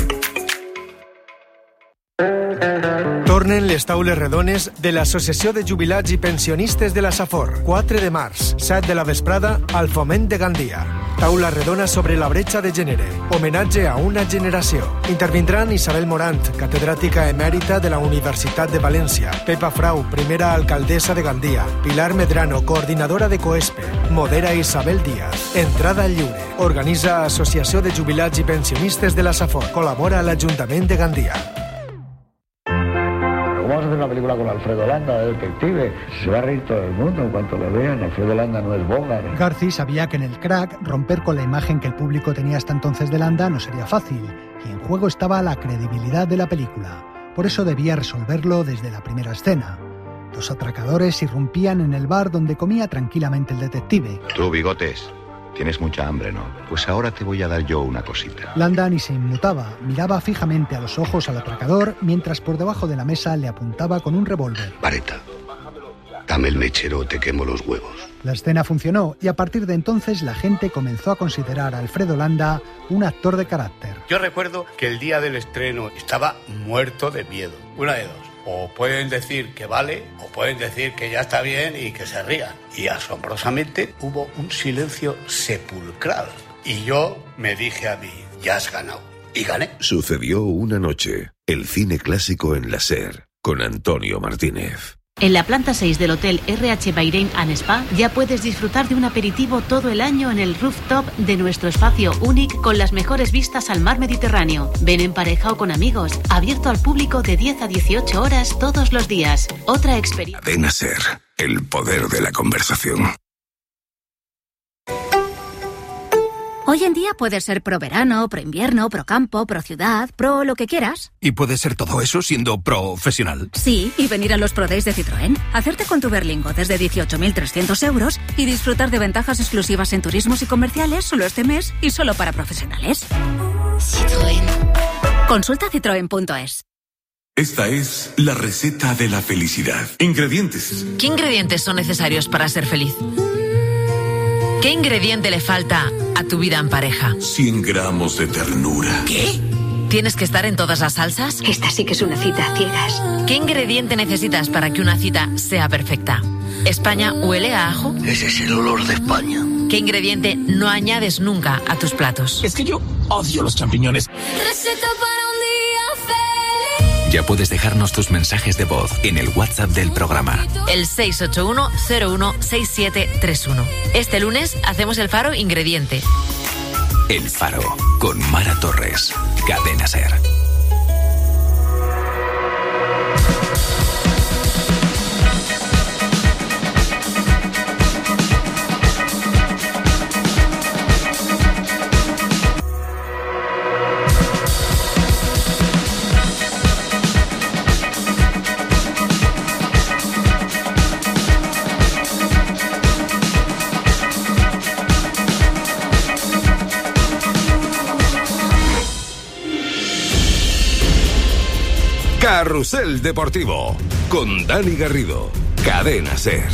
Tornen les taules redones de l'Associació de Jubilats i Pensionistes de la Safor. 4 de març, 7 de la vesprada, al Foment de Gandia. Taula redona sobre la bretxa de gènere. Homenatge a una generació. Intervindran Isabel Morant, catedràtica emèrita de la Universitat de València, Pepa Frau, primera alcaldessa de Gandia, Pilar Medrano, coordinadora de COESPE, modera Isabel Díaz. Entrada lliure. Organitza Associació de Jubilats i Pensionistes de la Safor. Col·labora l'Ajuntament de Gandia. Vamos a hacer una película con Alfredo Landa, de detective. Se va a reír todo el mundo en cuanto lo vean. Alfredo Landa no es Bogart. Garci sabía que en el crack romper con la imagen que el público tenía hasta entonces de Landa no sería fácil, y en juego estaba la credibilidad de la película. Por eso debía resolverlo desde la primera escena. 2 atracadores irrumpían en el bar donde comía tranquilamente el detective. Tú, Bigotes, Tienes mucha hambre, ¿no? Pues ahora te voy a dar yo una cosita. Landa ni se inmutaba, miraba fijamente a los ojos al atracador, mientras por debajo de la mesa le apuntaba con un revólver. Vareta, dame el mechero o te quemo los huevos. La escena funcionó y a partir de entonces la gente comenzó a considerar a Alfredo Landa un actor de carácter. Yo recuerdo que el día del estreno estaba muerto de miedo. Una de dos. O pueden decir que vale, o pueden decir que ya está bien y que se rían. Y asombrosamente hubo un silencio sepulcral. Y yo me dije a mí, ya has ganado. Y gané. Sucedió una noche. El cine clásico en la SER, con Antonio Martínez. En la planta 6 del Hotel RH Bahrein and Spa ya puedes disfrutar de un aperitivo todo el año en el rooftop de nuestro espacio único con las mejores vistas al mar Mediterráneo. Ven en pareja o con amigos, abierto al público de 10 a 18 horas todos los días. Otra experiencia. Cadena SER, el poder de la conversación. Hoy en día puedes ser pro verano, pro invierno, pro campo, pro ciudad, pro lo que quieras. ¿Y puedes ser todo eso siendo profesional? Sí, y venir a los Pro Days de Citroën, hacerte con tu Berlingo desde 18.300 euros y disfrutar de ventajas exclusivas en turismos y comerciales solo este mes y solo para profesionales. Citroën. Consulta citroen.es. Esta es la receta de la felicidad. Ingredientes. ¿Qué ingredientes son necesarios para ser feliz? ¿Qué ingrediente le falta a tu vida en pareja? 100 gramos de ternura. ¿Qué? ¿Tienes que estar en todas las salsas? Esta sí que es una cita a ciegas. ¿Qué ingrediente necesitas para que una cita sea perfecta? ¿España huele a ajo? Ese es el olor de España. ¿Qué ingrediente no añades nunca a tus platos? Es que yo odio los champiñones. Receta para un día feliz. Ya puedes dejarnos tus mensajes de voz en el WhatsApp del programa. El 681-016731. Este lunes hacemos el Faro Ingrediente. El Faro, con Mara Torres. Cadena SER. Carrusel Deportivo, con Dani Garrido. Cadena SER.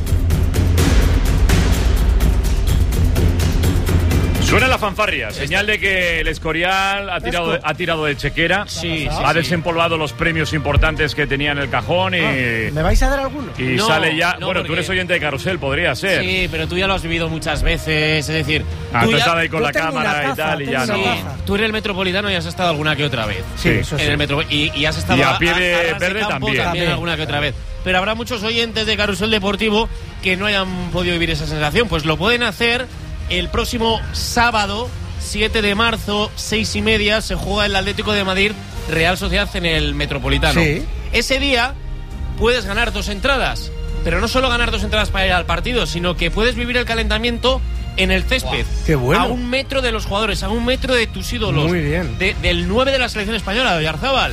Suena la fanfarria, señal de que el Escorial ha tirado de chequera, ha desempolvado los premios importantes que tenía en el cajón y... ¿Me vais a dar alguno? Y No, sale ya... no, Bueno, porque- tú eres oyente de Carrusel, podría ser. Sí, pero tú ya lo has vivido muchas veces, es decir... Tú ya- estás ahí con la cámara y tal y ya no... Tú en el Metropolitano ya has estado alguna que otra vez. Sí, eso En sí. el y has estado Y a pie de ras de verde campo también. alguna que otra vez. Pero habrá muchos oyentes de Carrusel Deportivo que no hayan podido vivir esa sensación. Pues lo pueden hacer el próximo sábado, 7 de marzo, 6:30, se juega el Atlético de Madrid Real Sociedad en el Metropolitano. Sí. Ese día puedes ganar 2 entradas, pero no solo ganar 2 entradas para ir al partido, sino que puedes vivir el calentamiento en el césped. ¡Qué bueno! A 1 metro de los jugadores, a 1 metro de tus ídolos. Muy bien. Del 9 de la selección española, de Oyarzábal,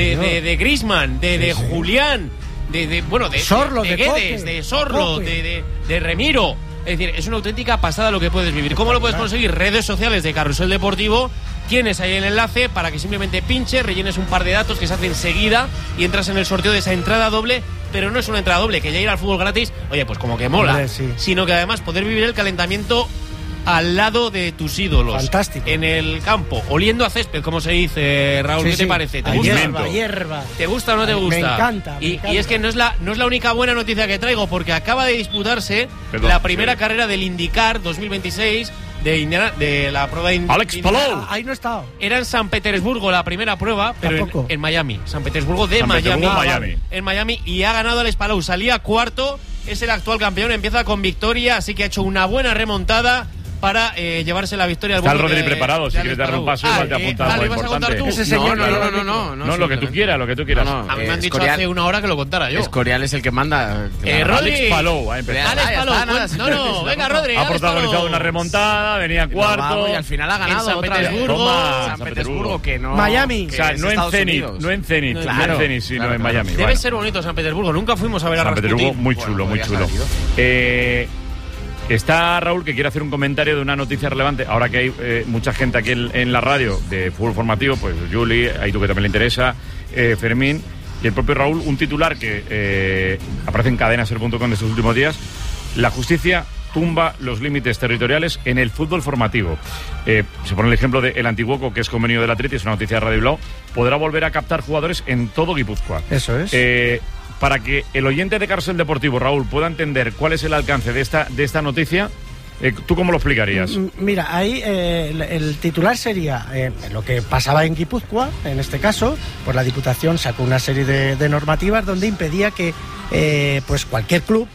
de Griezmann, de Julián, de Sorlo, de Guedes, Coque. de Sorlo, Coque. de Remiro. Es decir, es una auténtica pasada lo que puedes vivir. ¿Cómo lo puedes conseguir? Redes sociales de Carrusel Deportivo. Tienes ahí el enlace para que simplemente pinches, rellenes un par de datos que se hacen enseguida y entras en el sorteo de esa entrada doble. Pero no es una entrada doble, que ya ir al fútbol gratis, oye, pues como que mola. Hombre, sí. Sino que además poder vivir el calentamiento al lado de tus ídolos. Fantástico. En el campo, oliendo a césped, como se dice, Raúl. Sí, ¿Qué te sí. parece? ¿Te A gusta? hierba. ¿Te gusta o no te Ay, gusta? me encanta, me Y encanta. es que no es la única buena noticia que traigo, porque acaba de disputarse Perdón, la primera sí. carrera del IndyCar 2026 de Indiana, de la prueba de Alex Palou. Ahí no he estado. Era en San Petersburgo la primera prueba, pero Tampoco. en Miami. San Petersburgo de San Miami. Petersburgo, Miami. En Miami, y ha ganado Alex Palou. Salía cuarto, es el actual campeón, empieza con victoria, así que ha hecho una buena remontada para llevarse la victoria al Está el vuelo Rodri de- preparado, si de quieres Alex darle un Palou. paso igual te apunta algo ¿le vas a contar importante. tú? Ese señor No, lo que tú quieras, lo que tú quieras. A mí me han dicho Escorial. hace una hora que lo contara yo. Escorial es el que manda. Rodri. Alex Palou ha empezado. Alex ya Palou, está, nada, no, venga Rodri. Ha Alex protagonizado Palou. una remontada, venía cuarto. Vamos, y al final ha ganado En San otra vez. Petersburgo. Toma, San Petersburgo, que no. Miami. O sea, es no en Estados Zenit, Unidos. no en Zenit, Claro. no en Zenit, sino Claro, en claro. Miami. Debe Bueno. ser bonito San Petersburgo. Nunca fuimos a ver a San Rasputin. Petersburgo, muy chulo, muy podrías chulo. haber ido. Está Raúl, que quiere hacer un comentario de una noticia relevante. Ahora que hay mucha gente aquí en la radio de fútbol formativo, pues Juli, ahí tú que también le interesa, Fermín y el propio Raúl, un titular que aparece en cadenaser.com de estos últimos días. La justicia tumba los límites territoriales en el fútbol formativo. Se pone el ejemplo del Antiguoco, que es convenio del Atleti, es una noticia de Radio Bilbao, podrá volver a captar jugadores en todo Guipúzcoa. Eso es. Para que el oyente de Carrusel Deportivo, Raúl, pueda entender cuál es el alcance de esta noticia, ¿tú cómo lo explicarías? Mira, ahí el titular sería lo que pasaba en Guipúzcoa, en este caso, pues la Diputación sacó una serie de normativas donde impedía que pues cualquier club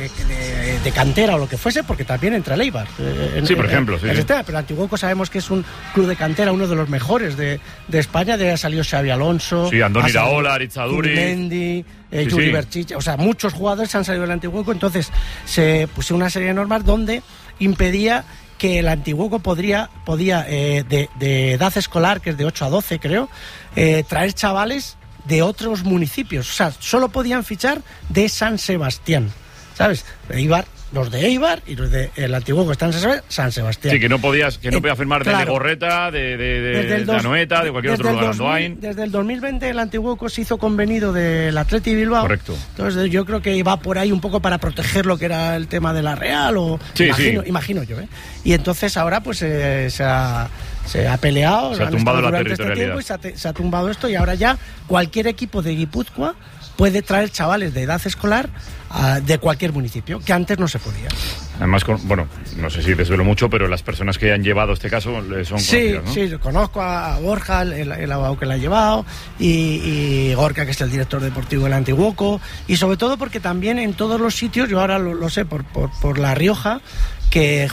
de cantera o lo que fuese, porque también entra el Eibar. Sí, por ejemplo. Sí. Pero Antiguoco sabemos que es un club de cantera, uno de los mejores de España. De ahí ha salido Xabi Alonso. Sí, Andoni Iraola, Aritzaduri. Mendy, Juli Berchiche. O sea, muchos jugadores han salido del Antiguoco. Entonces se puso una serie de normas donde impedía que el Antiguoco podía de edad escolar, que es de 8 a 12, creo, traer chavales de otros municipios. O sea, solo podían fichar de San Sebastián. ¿Sabes? Eibar, los de Eibar y los de el Antiguoco que están en San Sebastián. Sí, que no podía firmar de Legorreta, de Anoeta, de cualquier otro lugar. Desde el 2020 el Antiguoco se hizo convenido del Atleti Bilbao. Correcto. Entonces yo creo que iba por ahí un poco para proteger lo que era el tema de la Real, imagino yo. Y entonces ahora pues se ha peleado. Se ha tumbado la territorialidad. Se ha tumbado esto y ahora ya cualquier equipo de Guipúzcoa puede traer chavales de edad escolar de cualquier municipio, que antes no se podía. Además, no sé si desvelo mucho, pero las personas que han llevado este caso son conocidas, ¿no? Sí, conozco a Borja, el abogado que la ha llevado, y Gorka, que es el director deportivo del Antiguoco, y sobre todo porque también en todos los sitios, yo ahora lo sé por La Rioja, que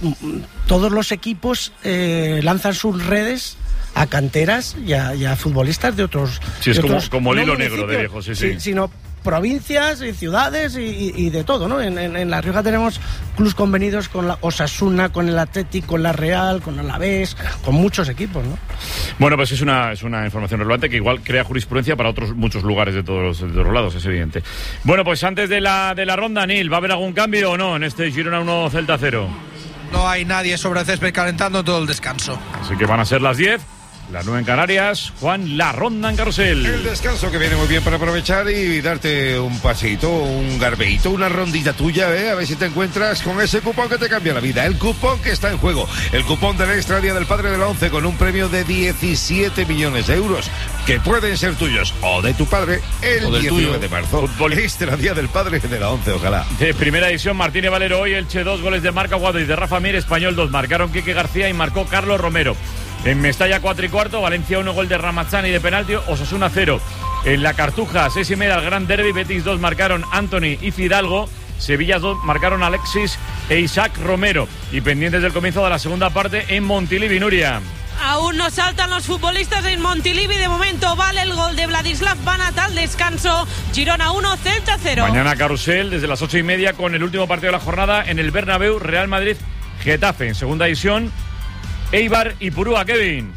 todos los equipos lanzan sus redes a canteras y a futbolistas de otros. Sí, es como el hilo negro de lejos, sí. Sino provincias y ciudades y de todo, ¿no? En La Rioja tenemos clubes convenidos con la Osasuna, con el Atlético, con la Real, con Alavés, con muchos equipos, ¿no? Bueno, pues es una información relevante que igual crea jurisprudencia para muchos lugares de todos los lados, es evidente. Bueno, pues antes de la ronda, Nil, ¿va a haber algún cambio o no en este Girona 1 Celta 0? No hay nadie sobre el césped calentando todo el descanso. Así que van a ser las 10. Las 9 en Canarias. Juan, la ronda en Carrusel. El descanso que viene muy bien para aprovechar y darte un paseíto, un garbeíto, una rondita tuya, a ver si te encuentras con ese cupón que te cambia la vida. El cupón que está en juego. El cupón del Extra Día del Padre de la ONCE con un premio de 17 millones de euros que pueden ser tuyos o de tu padre el 19 de marzo. Fútbol. Extra Día del Padre de la ONCE, ojalá. De primera edición, Martínez Valero hoy, Elche 2 goles de Marca Guado y de Rafa Mir, Español 2. Marcaron Quique García y marcó Carlos Romero. En Mestalla 4:15, Valencia 1, gol de Ramazzani de penalti, Osasuna 0. En la Cartuja 6:30, el Gran Derby, Betis 2 marcaron Anthony y Fidalgo, Sevilla 2 marcaron Alexis e Isaac Romero. Y pendientes del comienzo de la segunda parte en Montilivi, Nuria. Aún no saltan los futbolistas en Montilivi. De momento vale el gol de Vladislav Banat al descanso. Girona 1, Celta 0. Mañana Carrusel desde las 8:30 con el último partido de la jornada en el Bernabéu, Real Madrid Getafe. En segunda división, Eibar y Purúa, Kevin.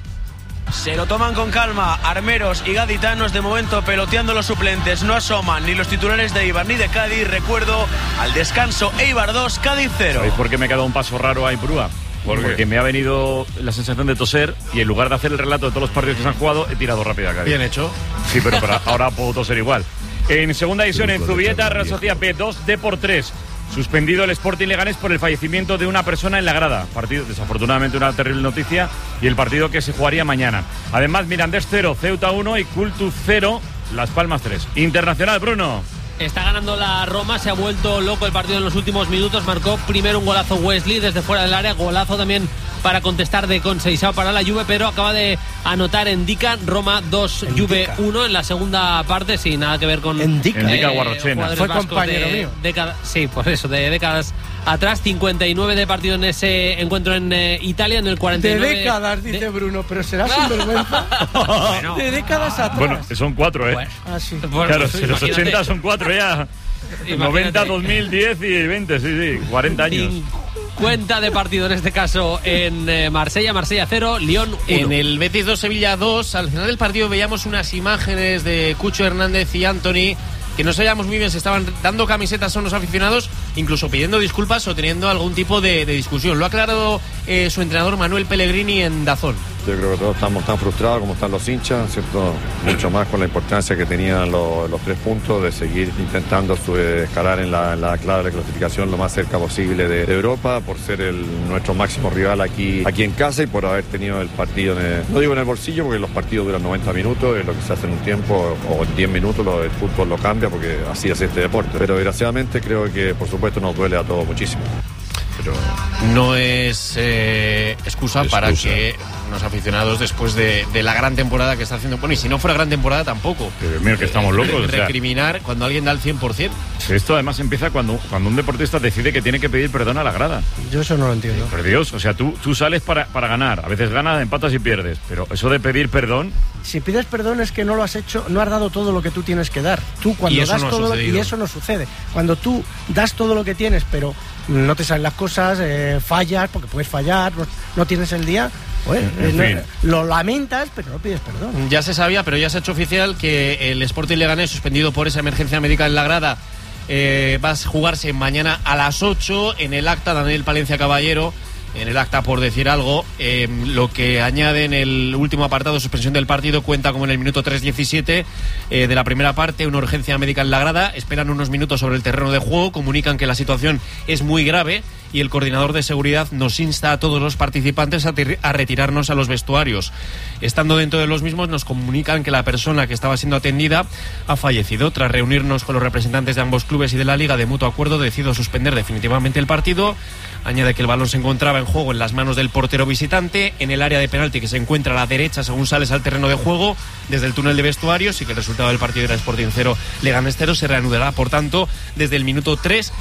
Se lo toman con calma. Armeros y gaditanos de momento peloteando los suplentes. No asoman ni los titulares de Eibar ni de Cádiz. Recuerdo al descanso Eibar 2, Cádiz 0. ¿Sabéis por qué me ha quedado un paso raro a Ipurúa? Porque me ha venido la sensación de toser y en lugar de hacer el relato de todos los partidos que se han jugado, he tirado rápido a Cádiz. Bien hecho. Sí, pero ahora puedo toser igual. En segunda división, en Zubieta, Real Sociedad B 2, D3. Suspendido el Sporting Leganés por el fallecimiento de una persona en la grada. Partido, desafortunadamente, una terrible noticia, y el partido que se jugaría mañana. Además, Mirandés 0, Ceuta 1 y Cultus 0, Las Palmas 3. Internacional, Bruno. Está ganando la Roma, se ha vuelto loco el partido en los últimos minutos. Marcó primero un golazo Wesley desde fuera del área, golazo también para contestar de Conceição para la Juve, pero acaba de anotar Endika. Roma 2, Juve 1 en la segunda parte, sin nada que ver con Endika Guarrochena. Fue compañero mío. Sí, por eso, de décadas atrás. 59 de partido en ese encuentro en Italia, en el 49. De décadas, dice Bruno, pero será sinvergüenza. Bueno, de décadas atrás. Bueno, son 4, ¿eh? Bueno, sí. Claro, si los 80 son 4 ya. Imagínate. 90, 2010 y 20, sí, 40 años. 50 de partido en este caso en Marsella 0, Lyon 1. En el Betis 2, Sevilla 2, al final del partido veíamos unas imágenes de Cucho Hernández y Anthony que no sabíamos muy bien si estaban dando camisetas a los aficionados, incluso pidiendo disculpas o teniendo algún tipo de discusión. Lo ha aclarado su entrenador Manuel Pellegrini en DAZN. Yo creo que todos estamos tan frustrados como están los hinchas, ¿cierto? Mucho más con la importancia que tenían los 3 puntos, de seguir intentando escalar en la clave de clasificación lo más cerca posible de Europa, por ser nuestro máximo rival aquí en casa y por haber tenido el partido, no digo en el bolsillo, porque los partidos duran 90 minutos, es lo que se hace en un tiempo, o en 10 minutos el fútbol lo cambia, porque así es este deporte. Pero desgraciadamente creo que, por supuesto, nos duele a todos muchísimo. Pero no es excusa para que los aficionados, después de la gran temporada que está haciendo, bueno, y si no fuera gran temporada tampoco, pero mira que estamos locos, recriminar cuando alguien da el 100%. Esto además empieza cuando un deportista decide que tiene que pedir perdón a la grada. Yo eso no lo entiendo. Por Dios, o sea, tú sales para ganar, a veces ganas, empatas y pierdes, pero eso de pedir perdón... Si pides perdón es que no lo has hecho, no has dado todo lo que tú tienes que dar. Tú cuando das todo y eso no sucede. Cuando tú das todo lo que tienes, pero no te salen las cosas, fallas, porque puedes fallar, no tienes el día, pues lo lamentas, pero no pides perdón. Ya se sabía, pero ya se ha hecho oficial que el Sporting Leganés, suspendido por esa emergencia médica en la grada, va a jugarse mañana a las 8 en el acta Daniel Palencia Caballero. En el acta, por decir algo, lo que añade en el último apartado, suspensión del partido, cuenta como en el minuto 3:17 de la primera parte, una urgencia médica en la grada. Esperan unos minutos sobre el terreno de juego, comunican que la situación es muy grave y el coordinador de seguridad nos insta a todos los participantes a retirarnos a los vestuarios. Estando dentro de los mismos, nos comunican que la persona que estaba siendo atendida ha fallecido. Tras reunirnos con los representantes de ambos clubes y de la Liga, de mutuo acuerdo, decidió suspender definitivamente el partido. Añade que el balón se encontraba en juego en las manos del portero visitante, en el área de penalti, que se encuentra a la derecha según sales al terreno de juego desde el túnel de vestuarios, y que el resultado del partido era Sporting 0, Leganés 0. Se reanudará, por tanto, desde el minuto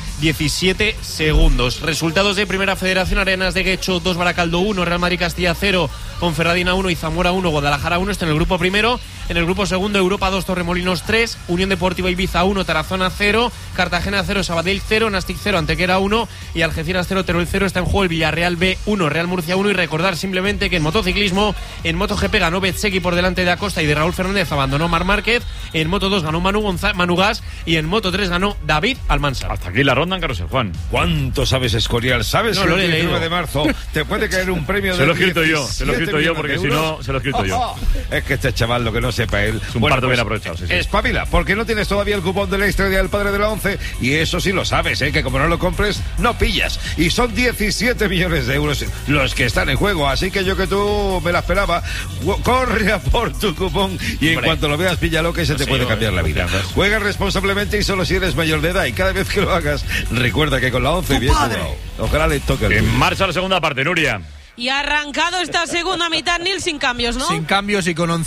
3:17 segundos. Resultados de Primera Federación: Arenas de Guecho 2, Baracaldo 1, Real Madrid Castilla 0, Ponferradina 1 y Zamora 1, Guadalajara 1. Está en el grupo primero. En el grupo segundo, Europa 2, Torremolinos 3, Unión Deportiva Ibiza 1, Tarazona 0, Cartagena 0, Sabadell 0, Nastic 0, Antequera 1 y Algeciras 0, Teruel 0. Está en juego el Villarreal B 1, Real Murcia 1. Y recordar simplemente que en motociclismo, en MotoGP ganó Bezzecchi por delante de Acosta y de Raúl Fernández, abandonó Marc Márquez. En Moto 2 ganó Manu Gas y en Moto 3 ganó David Almansa. Hasta aquí la ronda en Carrusel, Juan. ¿Cuánto sabes, Escorial? ¿Sabes que el 19 de marzo te puede caer un premio de... Se lo he escrito yo, porque si no, se lo he escrito yo. Es que este chaval, lo que no sepa él... Es un parto bien aprovechado, sí. Espabila, porque no tienes todavía el cupón del Extra Día del Padre de la ONCE, y eso sí lo sabes, que como no lo compres, no pillas. Y son 17 millones de euros los que están en juego, así que yo, que tú me la esperaba, corre a por tu cupón y en cuanto lo veas, píllalo, que se te puede cambiar la vida. Juega responsablemente y solo si eres mayor de edad, y cada vez que lo hagas, recuerda que con la ONCE bien jugado. Ojalá le toque el... En marcha la segunda parte, Nuria. Y ha arrancado esta segunda mitad, Nil, sin cambios, ¿no? Sin cambios y con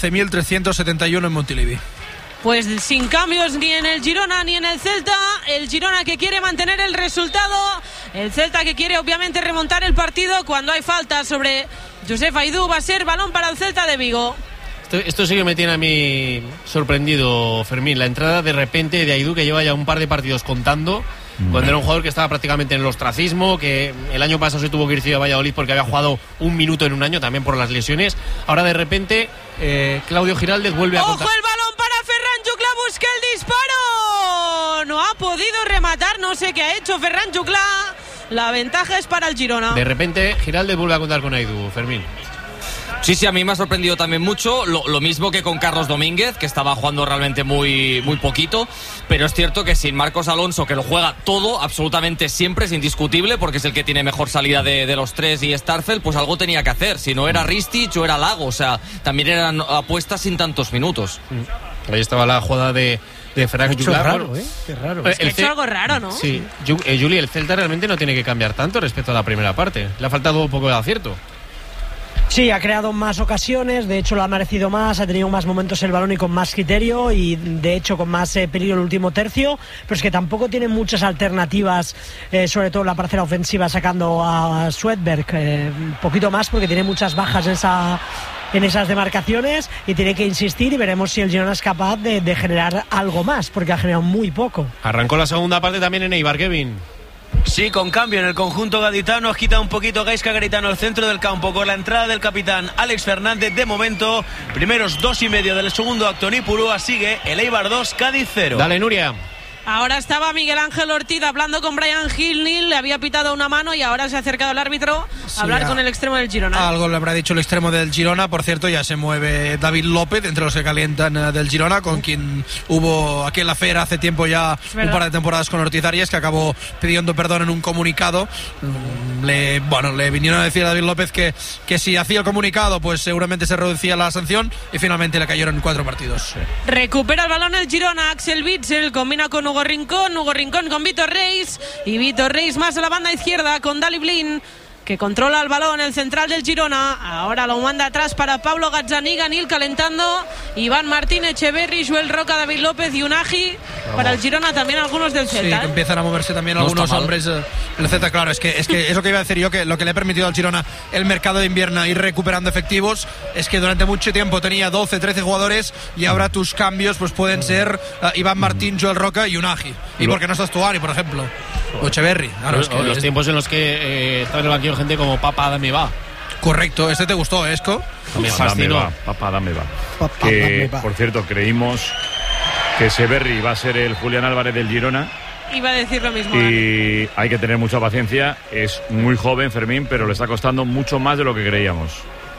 11.371 en Montilivi. Pues sin cambios ni en el Girona ni en el Celta. El Girona que quiere mantener el resultado. El Celta que quiere obviamente remontar el partido. Cuando hay falta sobre Josef Aidú, va a ser balón para el Celta de Vigo. Esto sí que me tiene a mí sorprendido, Fermín. La entrada de repente de Aidú, que lleva ya un par de partidos contando, cuando era un jugador que estaba prácticamente en el ostracismo, que el año pasado se tuvo que ir a Valladolid porque había jugado un minuto en un año, también por las lesiones. Ahora de repente Claudio Giraldez vuelve a contar. ¡Ojo el balón para Ferran Juclà! ¡Busca el disparo! No ha podido rematar, no sé qué ha hecho Ferran Juclà. La ventaja es para el Girona. De repente Giraldez vuelve a contar con Aidú, Fermín. Sí, a mí me ha sorprendido también mucho, lo mismo que con Carlos Domínguez, que estaba jugando realmente muy poquito, pero es cierto que sin Marcos Alonso, que lo juega todo, absolutamente siempre, es indiscutible, porque es el que tiene mejor salida de los tres, y Starfel, pues algo tenía que hacer. Si no era Ristich o era Lago, o sea, también eran apuestas sin tantos minutos. Ahí estaba la jugada de Ferran Juclà. Raro, Qué raro. Ha hecho algo raro, ¿no? Sí, Juli, el Celta realmente no tiene que cambiar tanto respecto a la primera parte. Le ha faltado un poco de acierto. Sí, ha creado más ocasiones, de hecho lo ha merecido más, ha tenido más momentos el balón y con más criterio, y de hecho con más peligro el último tercio, pero es que tampoco tiene muchas alternativas, sobre todo en la parcela ofensiva, sacando a Swedberg un poquito más, porque tiene muchas bajas en esas demarcaciones, y tiene que insistir, y veremos si el Girona es capaz de generar algo más, porque ha generado muy poco. Arrancó la segunda parte también en Eibar, Kevin. Sí, con cambio en el conjunto gaditano, agita un poquito Gaizka Garitano al centro del campo con la entrada del capitán Alex Fernández. De momento, primeros 2:30 del segundo acto en Ipurúa, sigue el Eibar 2, Cádiz 0. Dale, Nuria. Ahora estaba Miguel Ángel Ortiz hablando con Brian Hill, le había pitado una mano y ahora se ha acercado el árbitro a hablar con el extremo del Girona. Algo le habrá dicho el extremo del Girona. Por cierto, ya se mueve David López, entre los que calientan del Girona, con quien hubo aquí en la Fera hace tiempo ya un par de temporadas con Ortiz Arias, que acabó pidiendo perdón en un comunicado. Le vinieron a decir a David López que si hacía el comunicado, pues seguramente se reducía la sanción, y finalmente le cayeron 4 partidos. Recupera el balón el Girona, Axel Witsel combina con Hugo Rincón con Víctor Reis, y Víctor Reis más a la banda izquierda con Dali Blin, que controla el balón, el central del Girona. Ahora lo manda atrás para Pablo Gazzaniga, Nil calentando, Iván Martín, Echeverri, Joel Roca, David López y Unaji. Para el Girona también algunos del Celta. Sí, que empiezan a moverse también algunos hombres del Celta. Claro, es que es lo que iba a decir yo, que lo que le ha permitido al Girona el mercado de invierno ir recuperando efectivos es que durante mucho tiempo tenía 12, 13 jugadores, y ahora tus cambios pues pueden ser Iván Martín, Joel Roca y Unaji. Y porque no está Stuani, por ejemplo, o Echeverri. Claro, los tiempos en los que estaba en el banquillo gente como Papa Adame va. Correcto, este te gustó, Esco. Me fascinó. Papa Adame va. Que, por cierto, creímos que Echeverri va a ser el Julián Álvarez del Girona. Iba a decir lo mismo. Y hay que tener mucha paciencia. Es muy joven Fermín, pero le está costando mucho más de lo que creíamos.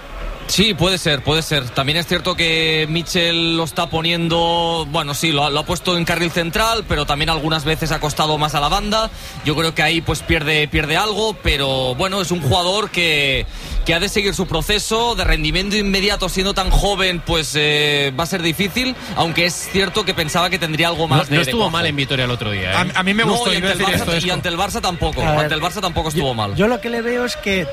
Sí, puede ser. También es cierto que Mitchell lo está poniendo, bueno, sí, lo ha puesto en carril central, pero también algunas veces ha costado más a la banda. Yo creo que ahí pues pierde algo, pero bueno, es un jugador que ha de seguir su proceso de rendimiento inmediato. Siendo tan joven, pues va a ser difícil, aunque es cierto que pensaba que tendría algo más. No estuvo mal en Vitoria el otro día, ¿eh? A mí me gustó. Y ante el Barça tampoco. Ante el Barça tampoco estuvo mal. Yo lo que le veo es que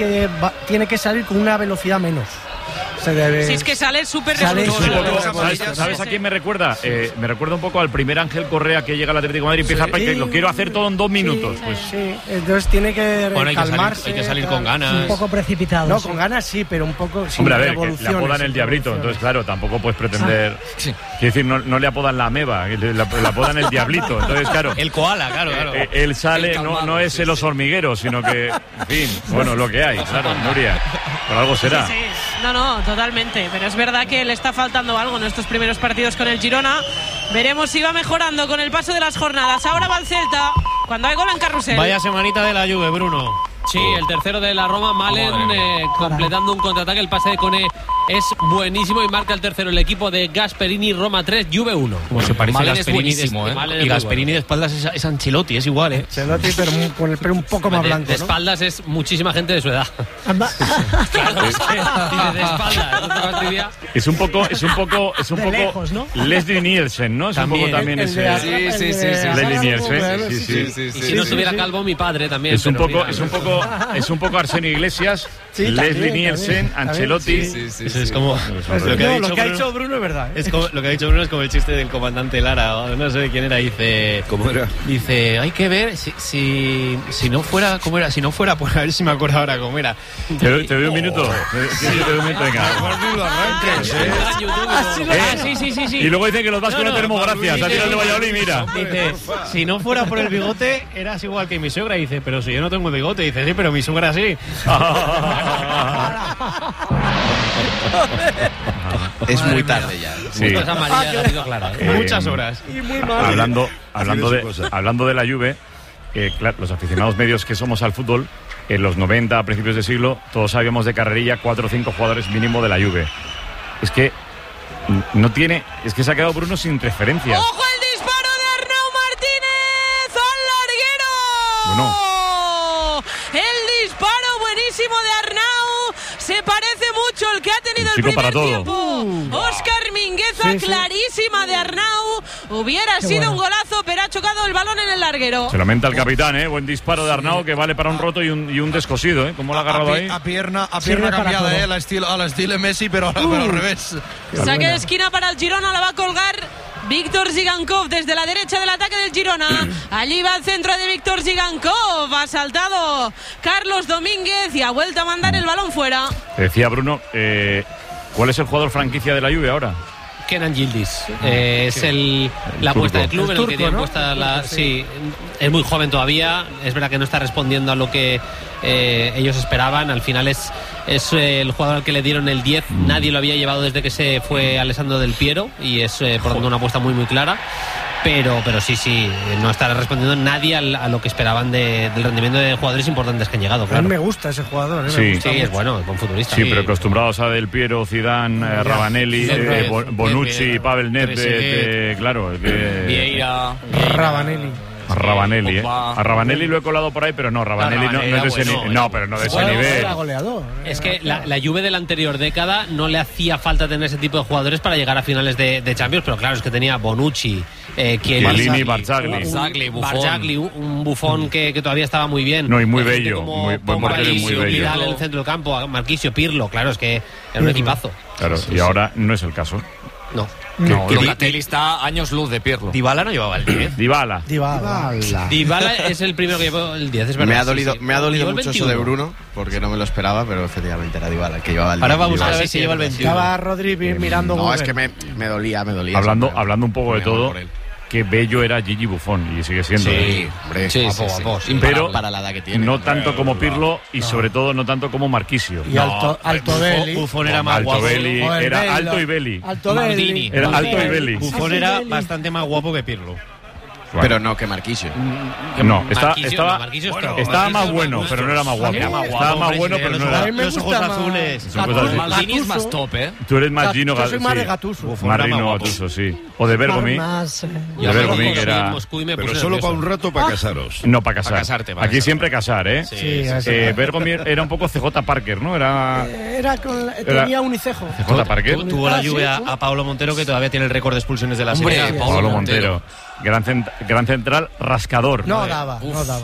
tiene que salir con una velocidad menos. Si es que sale súper resoluto. ¿Sabes a quién me recuerda? Me recuerda un poco al primer Ángel Correa que llega al Atlético de Madrid y empieza que lo quiero hacer todo en 2 minutos. Sí, entonces tiene que calmarse. Hay que salir con ganas. Un poco precipitado. No, con ganas sí, pero un poco. Hombre, a ver, que le apodan el Diablito, entonces claro, tampoco puedes pretender. Quiero decir, no le apodan la ameba, le apodan el Diablito, entonces claro. El koala, claro. Él sale, no es el oso hormiguero, sino que, en fin, bueno, lo que hay, claro, Nuria, por algo será. Sí. No, totalmente, pero es verdad que le está faltando algo en estos primeros partidos con el Girona. Veremos si va mejorando con el paso de las jornadas. Ahora va el Celta, cuando hay gol en Carrusel. Vaya semanita de la Juve, Bruno. Sí, el tercero de la Roma, Malen, completando un contraataque. El pase de Koné es buenísimo y marca el tercero el equipo de Gasperini. Roma 3, Juve 1. Como se parece Malen Gasperini, es buenísimo, y Gasperini de espaldas es Ancelotti, es igual, ¿eh? Ancelotti, pero con el pelo un poco más blanco, de espaldas es muchísima gente de su edad. Claro, de espaldas. Es un poco lejos, ¿no? Leslie Nielsen, ¿no? Es un poco también ese. Sí. Leslie Nielsen, sí. Y si no estuviera calvo, mi padre también. Es un poco Arsenio Iglesias, Leslie Nielsen, Ancelotti. Es como lo que ha dicho Bruno es verdad. Lo que ha dicho Bruno es como el chiste del comandante Lara, no sé quién era, ¿Cómo era? Dice, hay que ver si no fuera, ¿cómo era? Si no fuera, pues a ver si me acuerdo ahora cómo era. Te doy un minuto. Venga. Sí. Y luego dicen que los vascos no tenemos gracias. A ti no te Valladolid, mira. Dice, si no fuera por el bigote, eras igual que mi suegra. Dice, pero si yo no tengo bigote. Dice, sí, pero mi suegra sí. Es muy tarde ya. Sí. Muchas horas. Y muy mal. Hablando de la Juve, claro, los aficionados medios que somos al fútbol, en los 90, a principios de siglo, todos sabíamos de carrerilla 4 o 5 jugadores mínimo de la Juve. Es que no tiene, es que se ha quedado Bruno sin referencias. ¡Ojo el disparo de Arnau Martínez al larguero! Bueno. El disparo buenísimo de Arnau. Se parece mucho el que ha tenido el primer para todo. tiempo. Óscar Mingueza, clarísima de Arnau. Hubiera sido un golazo, pero ha chocado el balón en el larguero. Se lamenta el capitán, buen disparo de Arnau, que vale para un roto y un descosido, ¿Cómo lo ha agarrado ahí? A pierna cambiada, al estilo Messi, pero al revés. Saque de esquina para el Girona, la va a colgar Víctor Zigankov desde la derecha del ataque del Girona. Allí va el centro de Víctor Zigankov. Ha saltado Carlos Domínguez y ha vuelto a mandar el balón fuera. Decía Bruno, ¿cuál es el jugador franquicia de la Juve ahora? Kenan Yildiz. Es la apuesta del club, en el que tiene puesta sí, es muy joven todavía. Es verdad que no está respondiendo a lo que ellos esperaban. Al final es el jugador al que le dieron el 10. Nadie lo había llevado desde que se fue Alessandro Del Piero. Y es por tanto una apuesta muy muy clara. Pero sí, no estará respondiendo nadie a lo que esperaban del rendimiento de jugadores importantes que han llegado. Claro. A mí me gusta ese jugador. Sí, es bueno, es buen futbolista. Sí, pero acostumbrados a Del Piero, Zidane, Ravanelli, Bonucci, Pavel Nedved, claro. Vieira, Ravanelli. A Ravanelli lo he colado por ahí, pero no, Ravanelli no es de ese nivel. No, pero no de ese nivel. Es que la Juve de la anterior década no le hacía falta tener ese tipo de jugadores para llegar a finales de Champions, pero claro, es que tenía Bonucci, Chiellini, Barzagli, un Buffon que todavía estaba muy bien. No, y muy bello, muy portero y muy bello. Vidal en el centro del campo, Marquisio, Pirlo, claro, es que era un equipazo. Claro, y ahora no es el caso. No. Locatelli está años luz de Pirlo. Dybala no llevaba el 10. Dybala es el primero que llevó el 10, es verdad. Me ha dolido mucho eso de Bruno, porque no me lo esperaba, pero efectivamente era Dybala el que llevaba el 10. Ahora vamos a ver si lleva el 21. Estaba Rodri mirando. No, es que me dolía. Hablando un poco de todo, qué bello era Gigi Buffon, y sigue siendo. Sí, hombre. Guapo. Pero para la edad que tiene. no tanto como Pirlo y sobre todo no tanto como Marquisio. Y Altobelli. Buffon era más guapo. Era alto y Belli. Altobelli. Era alto y Belli. Buffon era bastante más guapo que Pirlo. Pero no que Marquisio. No, estaba más bueno, pero no era más guapo. Estaba más bueno, pero no era. Los ojos azules. Maldini es más top, ¿eh? Tú eres más Gino Gattuso. Yo soy más de Gattuso. Marino Gattuso, sí. O de Bergomi. De Bergomi, que era. Pero solo para un rato para casaros. No, para casar. Aquí siempre casar, ¿eh? Sí, Bergomi era un poco CJ Parker, ¿no? Tenía unicejo. CJ Parker. Tuvo la Juve a Paolo Montero, que todavía tiene el récord de expulsiones de la Serie A. Paolo Montero. Gran central, rascador. No daba.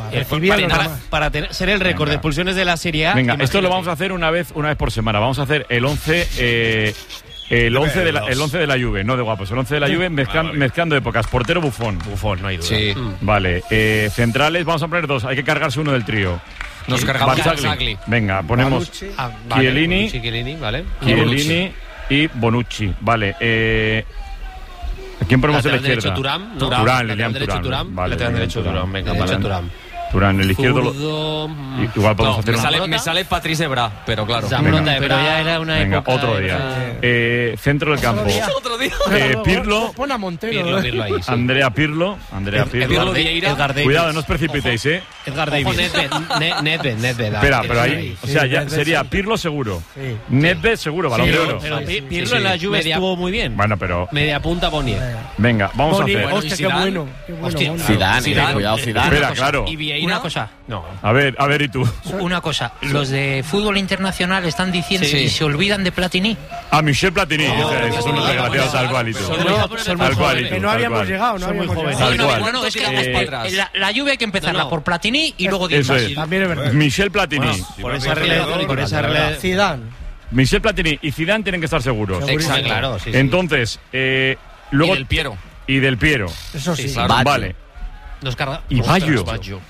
Para ser el récord de expulsiones de la Serie A. Venga, esto lo vamos a hacer una vez por semana. Vamos a hacer el 11. El 11 de la Juve, no de guapos. El 11 de la Juve mezclando épocas. Portero Buffon, no hay duda. Sí. Vale. Centrales, vamos a poner 2. Hay que cargarse uno del trío. Nos cargamos Barzagli. Venga, ponemos Chiellini, Chiellini y Bonucci. Vale. ¿A quién ponemos en la izquierda? Turán, Lilian Turán. Vale, lateral derecho Turán. Venga, vale. Turán, el izquierdo. Igual podemos hacer me sale Patrice Evra, pero claro. Zambrota, pero ya era una época. Otro día. Centro del campo. Otro día. Pirlo. Pon a Montero. Pirlo ahí, sí. Andrea Pirlo. Cuidado, no os precipitéis, ¿eh? Edgar Davis. Nedved. Espera, pero ahí. O sea, ya sería Pirlo seguro. Nedved seguro, Balón de Oro. Pero Pirlo en la Juve estuvo muy bien. Bueno, pero. Media punta Boniek. Venga, vamos a hacer. Hostia, qué bueno. Zidane, cuidado, Zidane. Espera, claro. Una cosa. No. A ver, ¿y tú? Una cosa. Los de fútbol internacional están diciendo y se olvidan de Platini. A Michel Platini. Son los desgraciados tal cual y tú. Tal cual y tú. Que no habíamos llegado, no habíamos llegado. Bueno, es que la Juve hay que empezarla por Platini y luego Eso es. También es verdad. Michel Platini. Por esa regla. Zidane. Michel Platini y Zidane tienen que estar seguros. Exacto, claro. Entonces, luego. Y Del Piero. Eso sí. Vale. Nos carga. Y Baggio.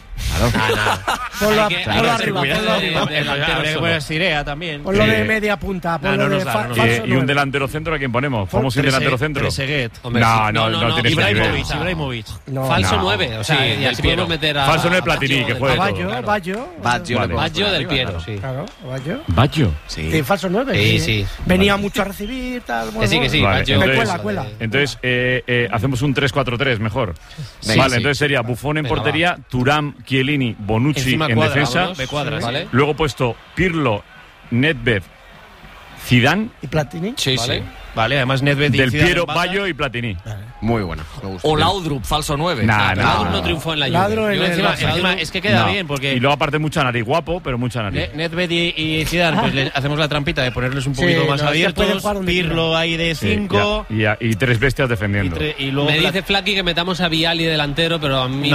Ponlo arriba. También. Ponlo de media punta. Y un delantero centro, ¿a quién ponemos? ¿Ponemos un delantero centro? No tienes Ibrahimovic. Falso 9. O sea, y así podemos meter a. Falso 9 Platini, que juegue Baggio del Piero, sí. Claro, Baggio. Sí, falso 9. Sí. Venía mucho a recibir, tal. Que sí. Cuela. Entonces, hacemos un 3-4-3 mejor. Vale, entonces sería Buffon en portería, Turán, Chiellini, Bonucci en defensa. ¿Vale? Luego he puesto Pirlo, Nedved, Zidane y Platini. Sí. Vale, además Nedved Del Piero, Baggio y Platini. Muy bueno, me gusta. O Laudrup, falso 9. Laudrup no triunfó en la Juve. Encima es que queda bien porque. Y luego aparte mucha nariz, guapo, pero mucha nariz. Nedved y Zidane, pues le hacemos la trampita de ponerles un poquito más abiertos. Pirlo ahí de 5. Y 3 bestias defendiendo. Me dice Flaky que metamos a Vialli delantero, pero a mí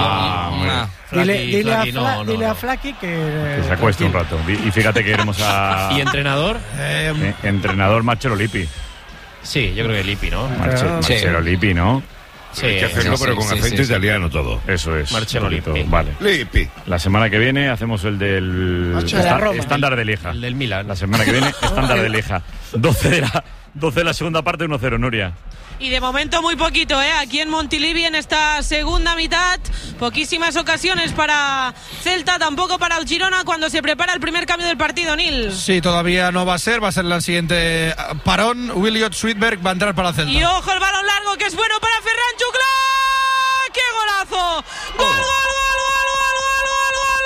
Dile a Flaky que se acueste un rato. Y fíjate que iremos a. ¿Y entrenador? Entrenador Marcello Lippi. Sí, yo creo que Lippi, ¿no? Marcello Lippi, ¿no? Sí, hay que hacerlo, pero con acento italiano todo. Eso es. Marcello Lippi. Vale. Lippi. La semana que viene hacemos el del estándar de Lieja. El del Milan. La semana que viene, estándar de Lieja. 12 12 la segunda parte, 1-0, Nuria. Y de momento muy poquito, aquí en Montilivi en esta segunda mitad. Poquísimas ocasiones para Celta, tampoco para el Girona cuando se prepara el primer cambio del partido, Nil. Sí, todavía no va a ser el siguiente parón. Williot Sweetberg va a entrar para Celta. Y ojo el balón largo que es bueno para Ferran Chuclá. ¡Qué golazo! ¡Gol, gol, gol, gol,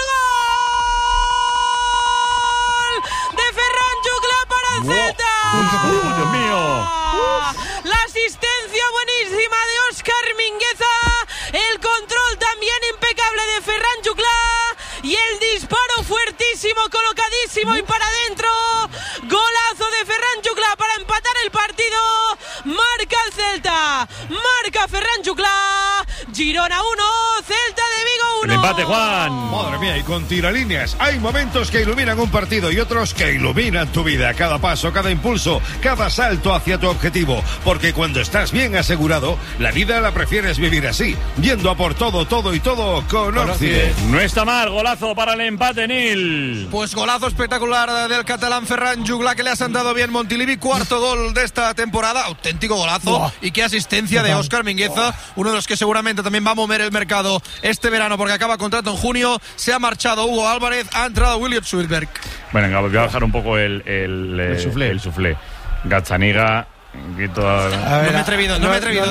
gol, gol, gol! De Ferran Chuclá para el Celta. ¡Dios mío! La asistencia buenísima de Óscar Mingueza, el control también impecable de Ferran Chuclá y el disparo fuertísimo, colocadísimo y para adentro. Golazo de Ferran Chuclá para empatar el partido. Marca el Celta, marca Ferran Chuclá. Girona 1, Celta de Vigo 1. El empate, Juan. Madre mía, y con tiralíneas. Hay momentos que iluminan un partido y otros que iluminan tu vida. Cada paso, cada impulso, cada salto hacia tu objetivo. Porque cuando estás bien asegurado, la vida la prefieres vivir así, yendo a por todo, todo y todo con Occident. No está mal, golazo para el empate, Nil. Pues golazo espectacular del catalán Ferran Chuclá, que le ha sentado bien Montilivi, cuarto gol de esta temporada, auténtico golazo. Wow. Y qué asistencia de Óscar Mingueza, uno de los que seguramente también va a mover el mercado este verano porque acaba contrato en junio. Se ha marchado Hugo Álvarez, ha entrado Williot Sweetberg. Bueno, voy a bajar un poco el suflé. Gazzaniga. No me he atrevido.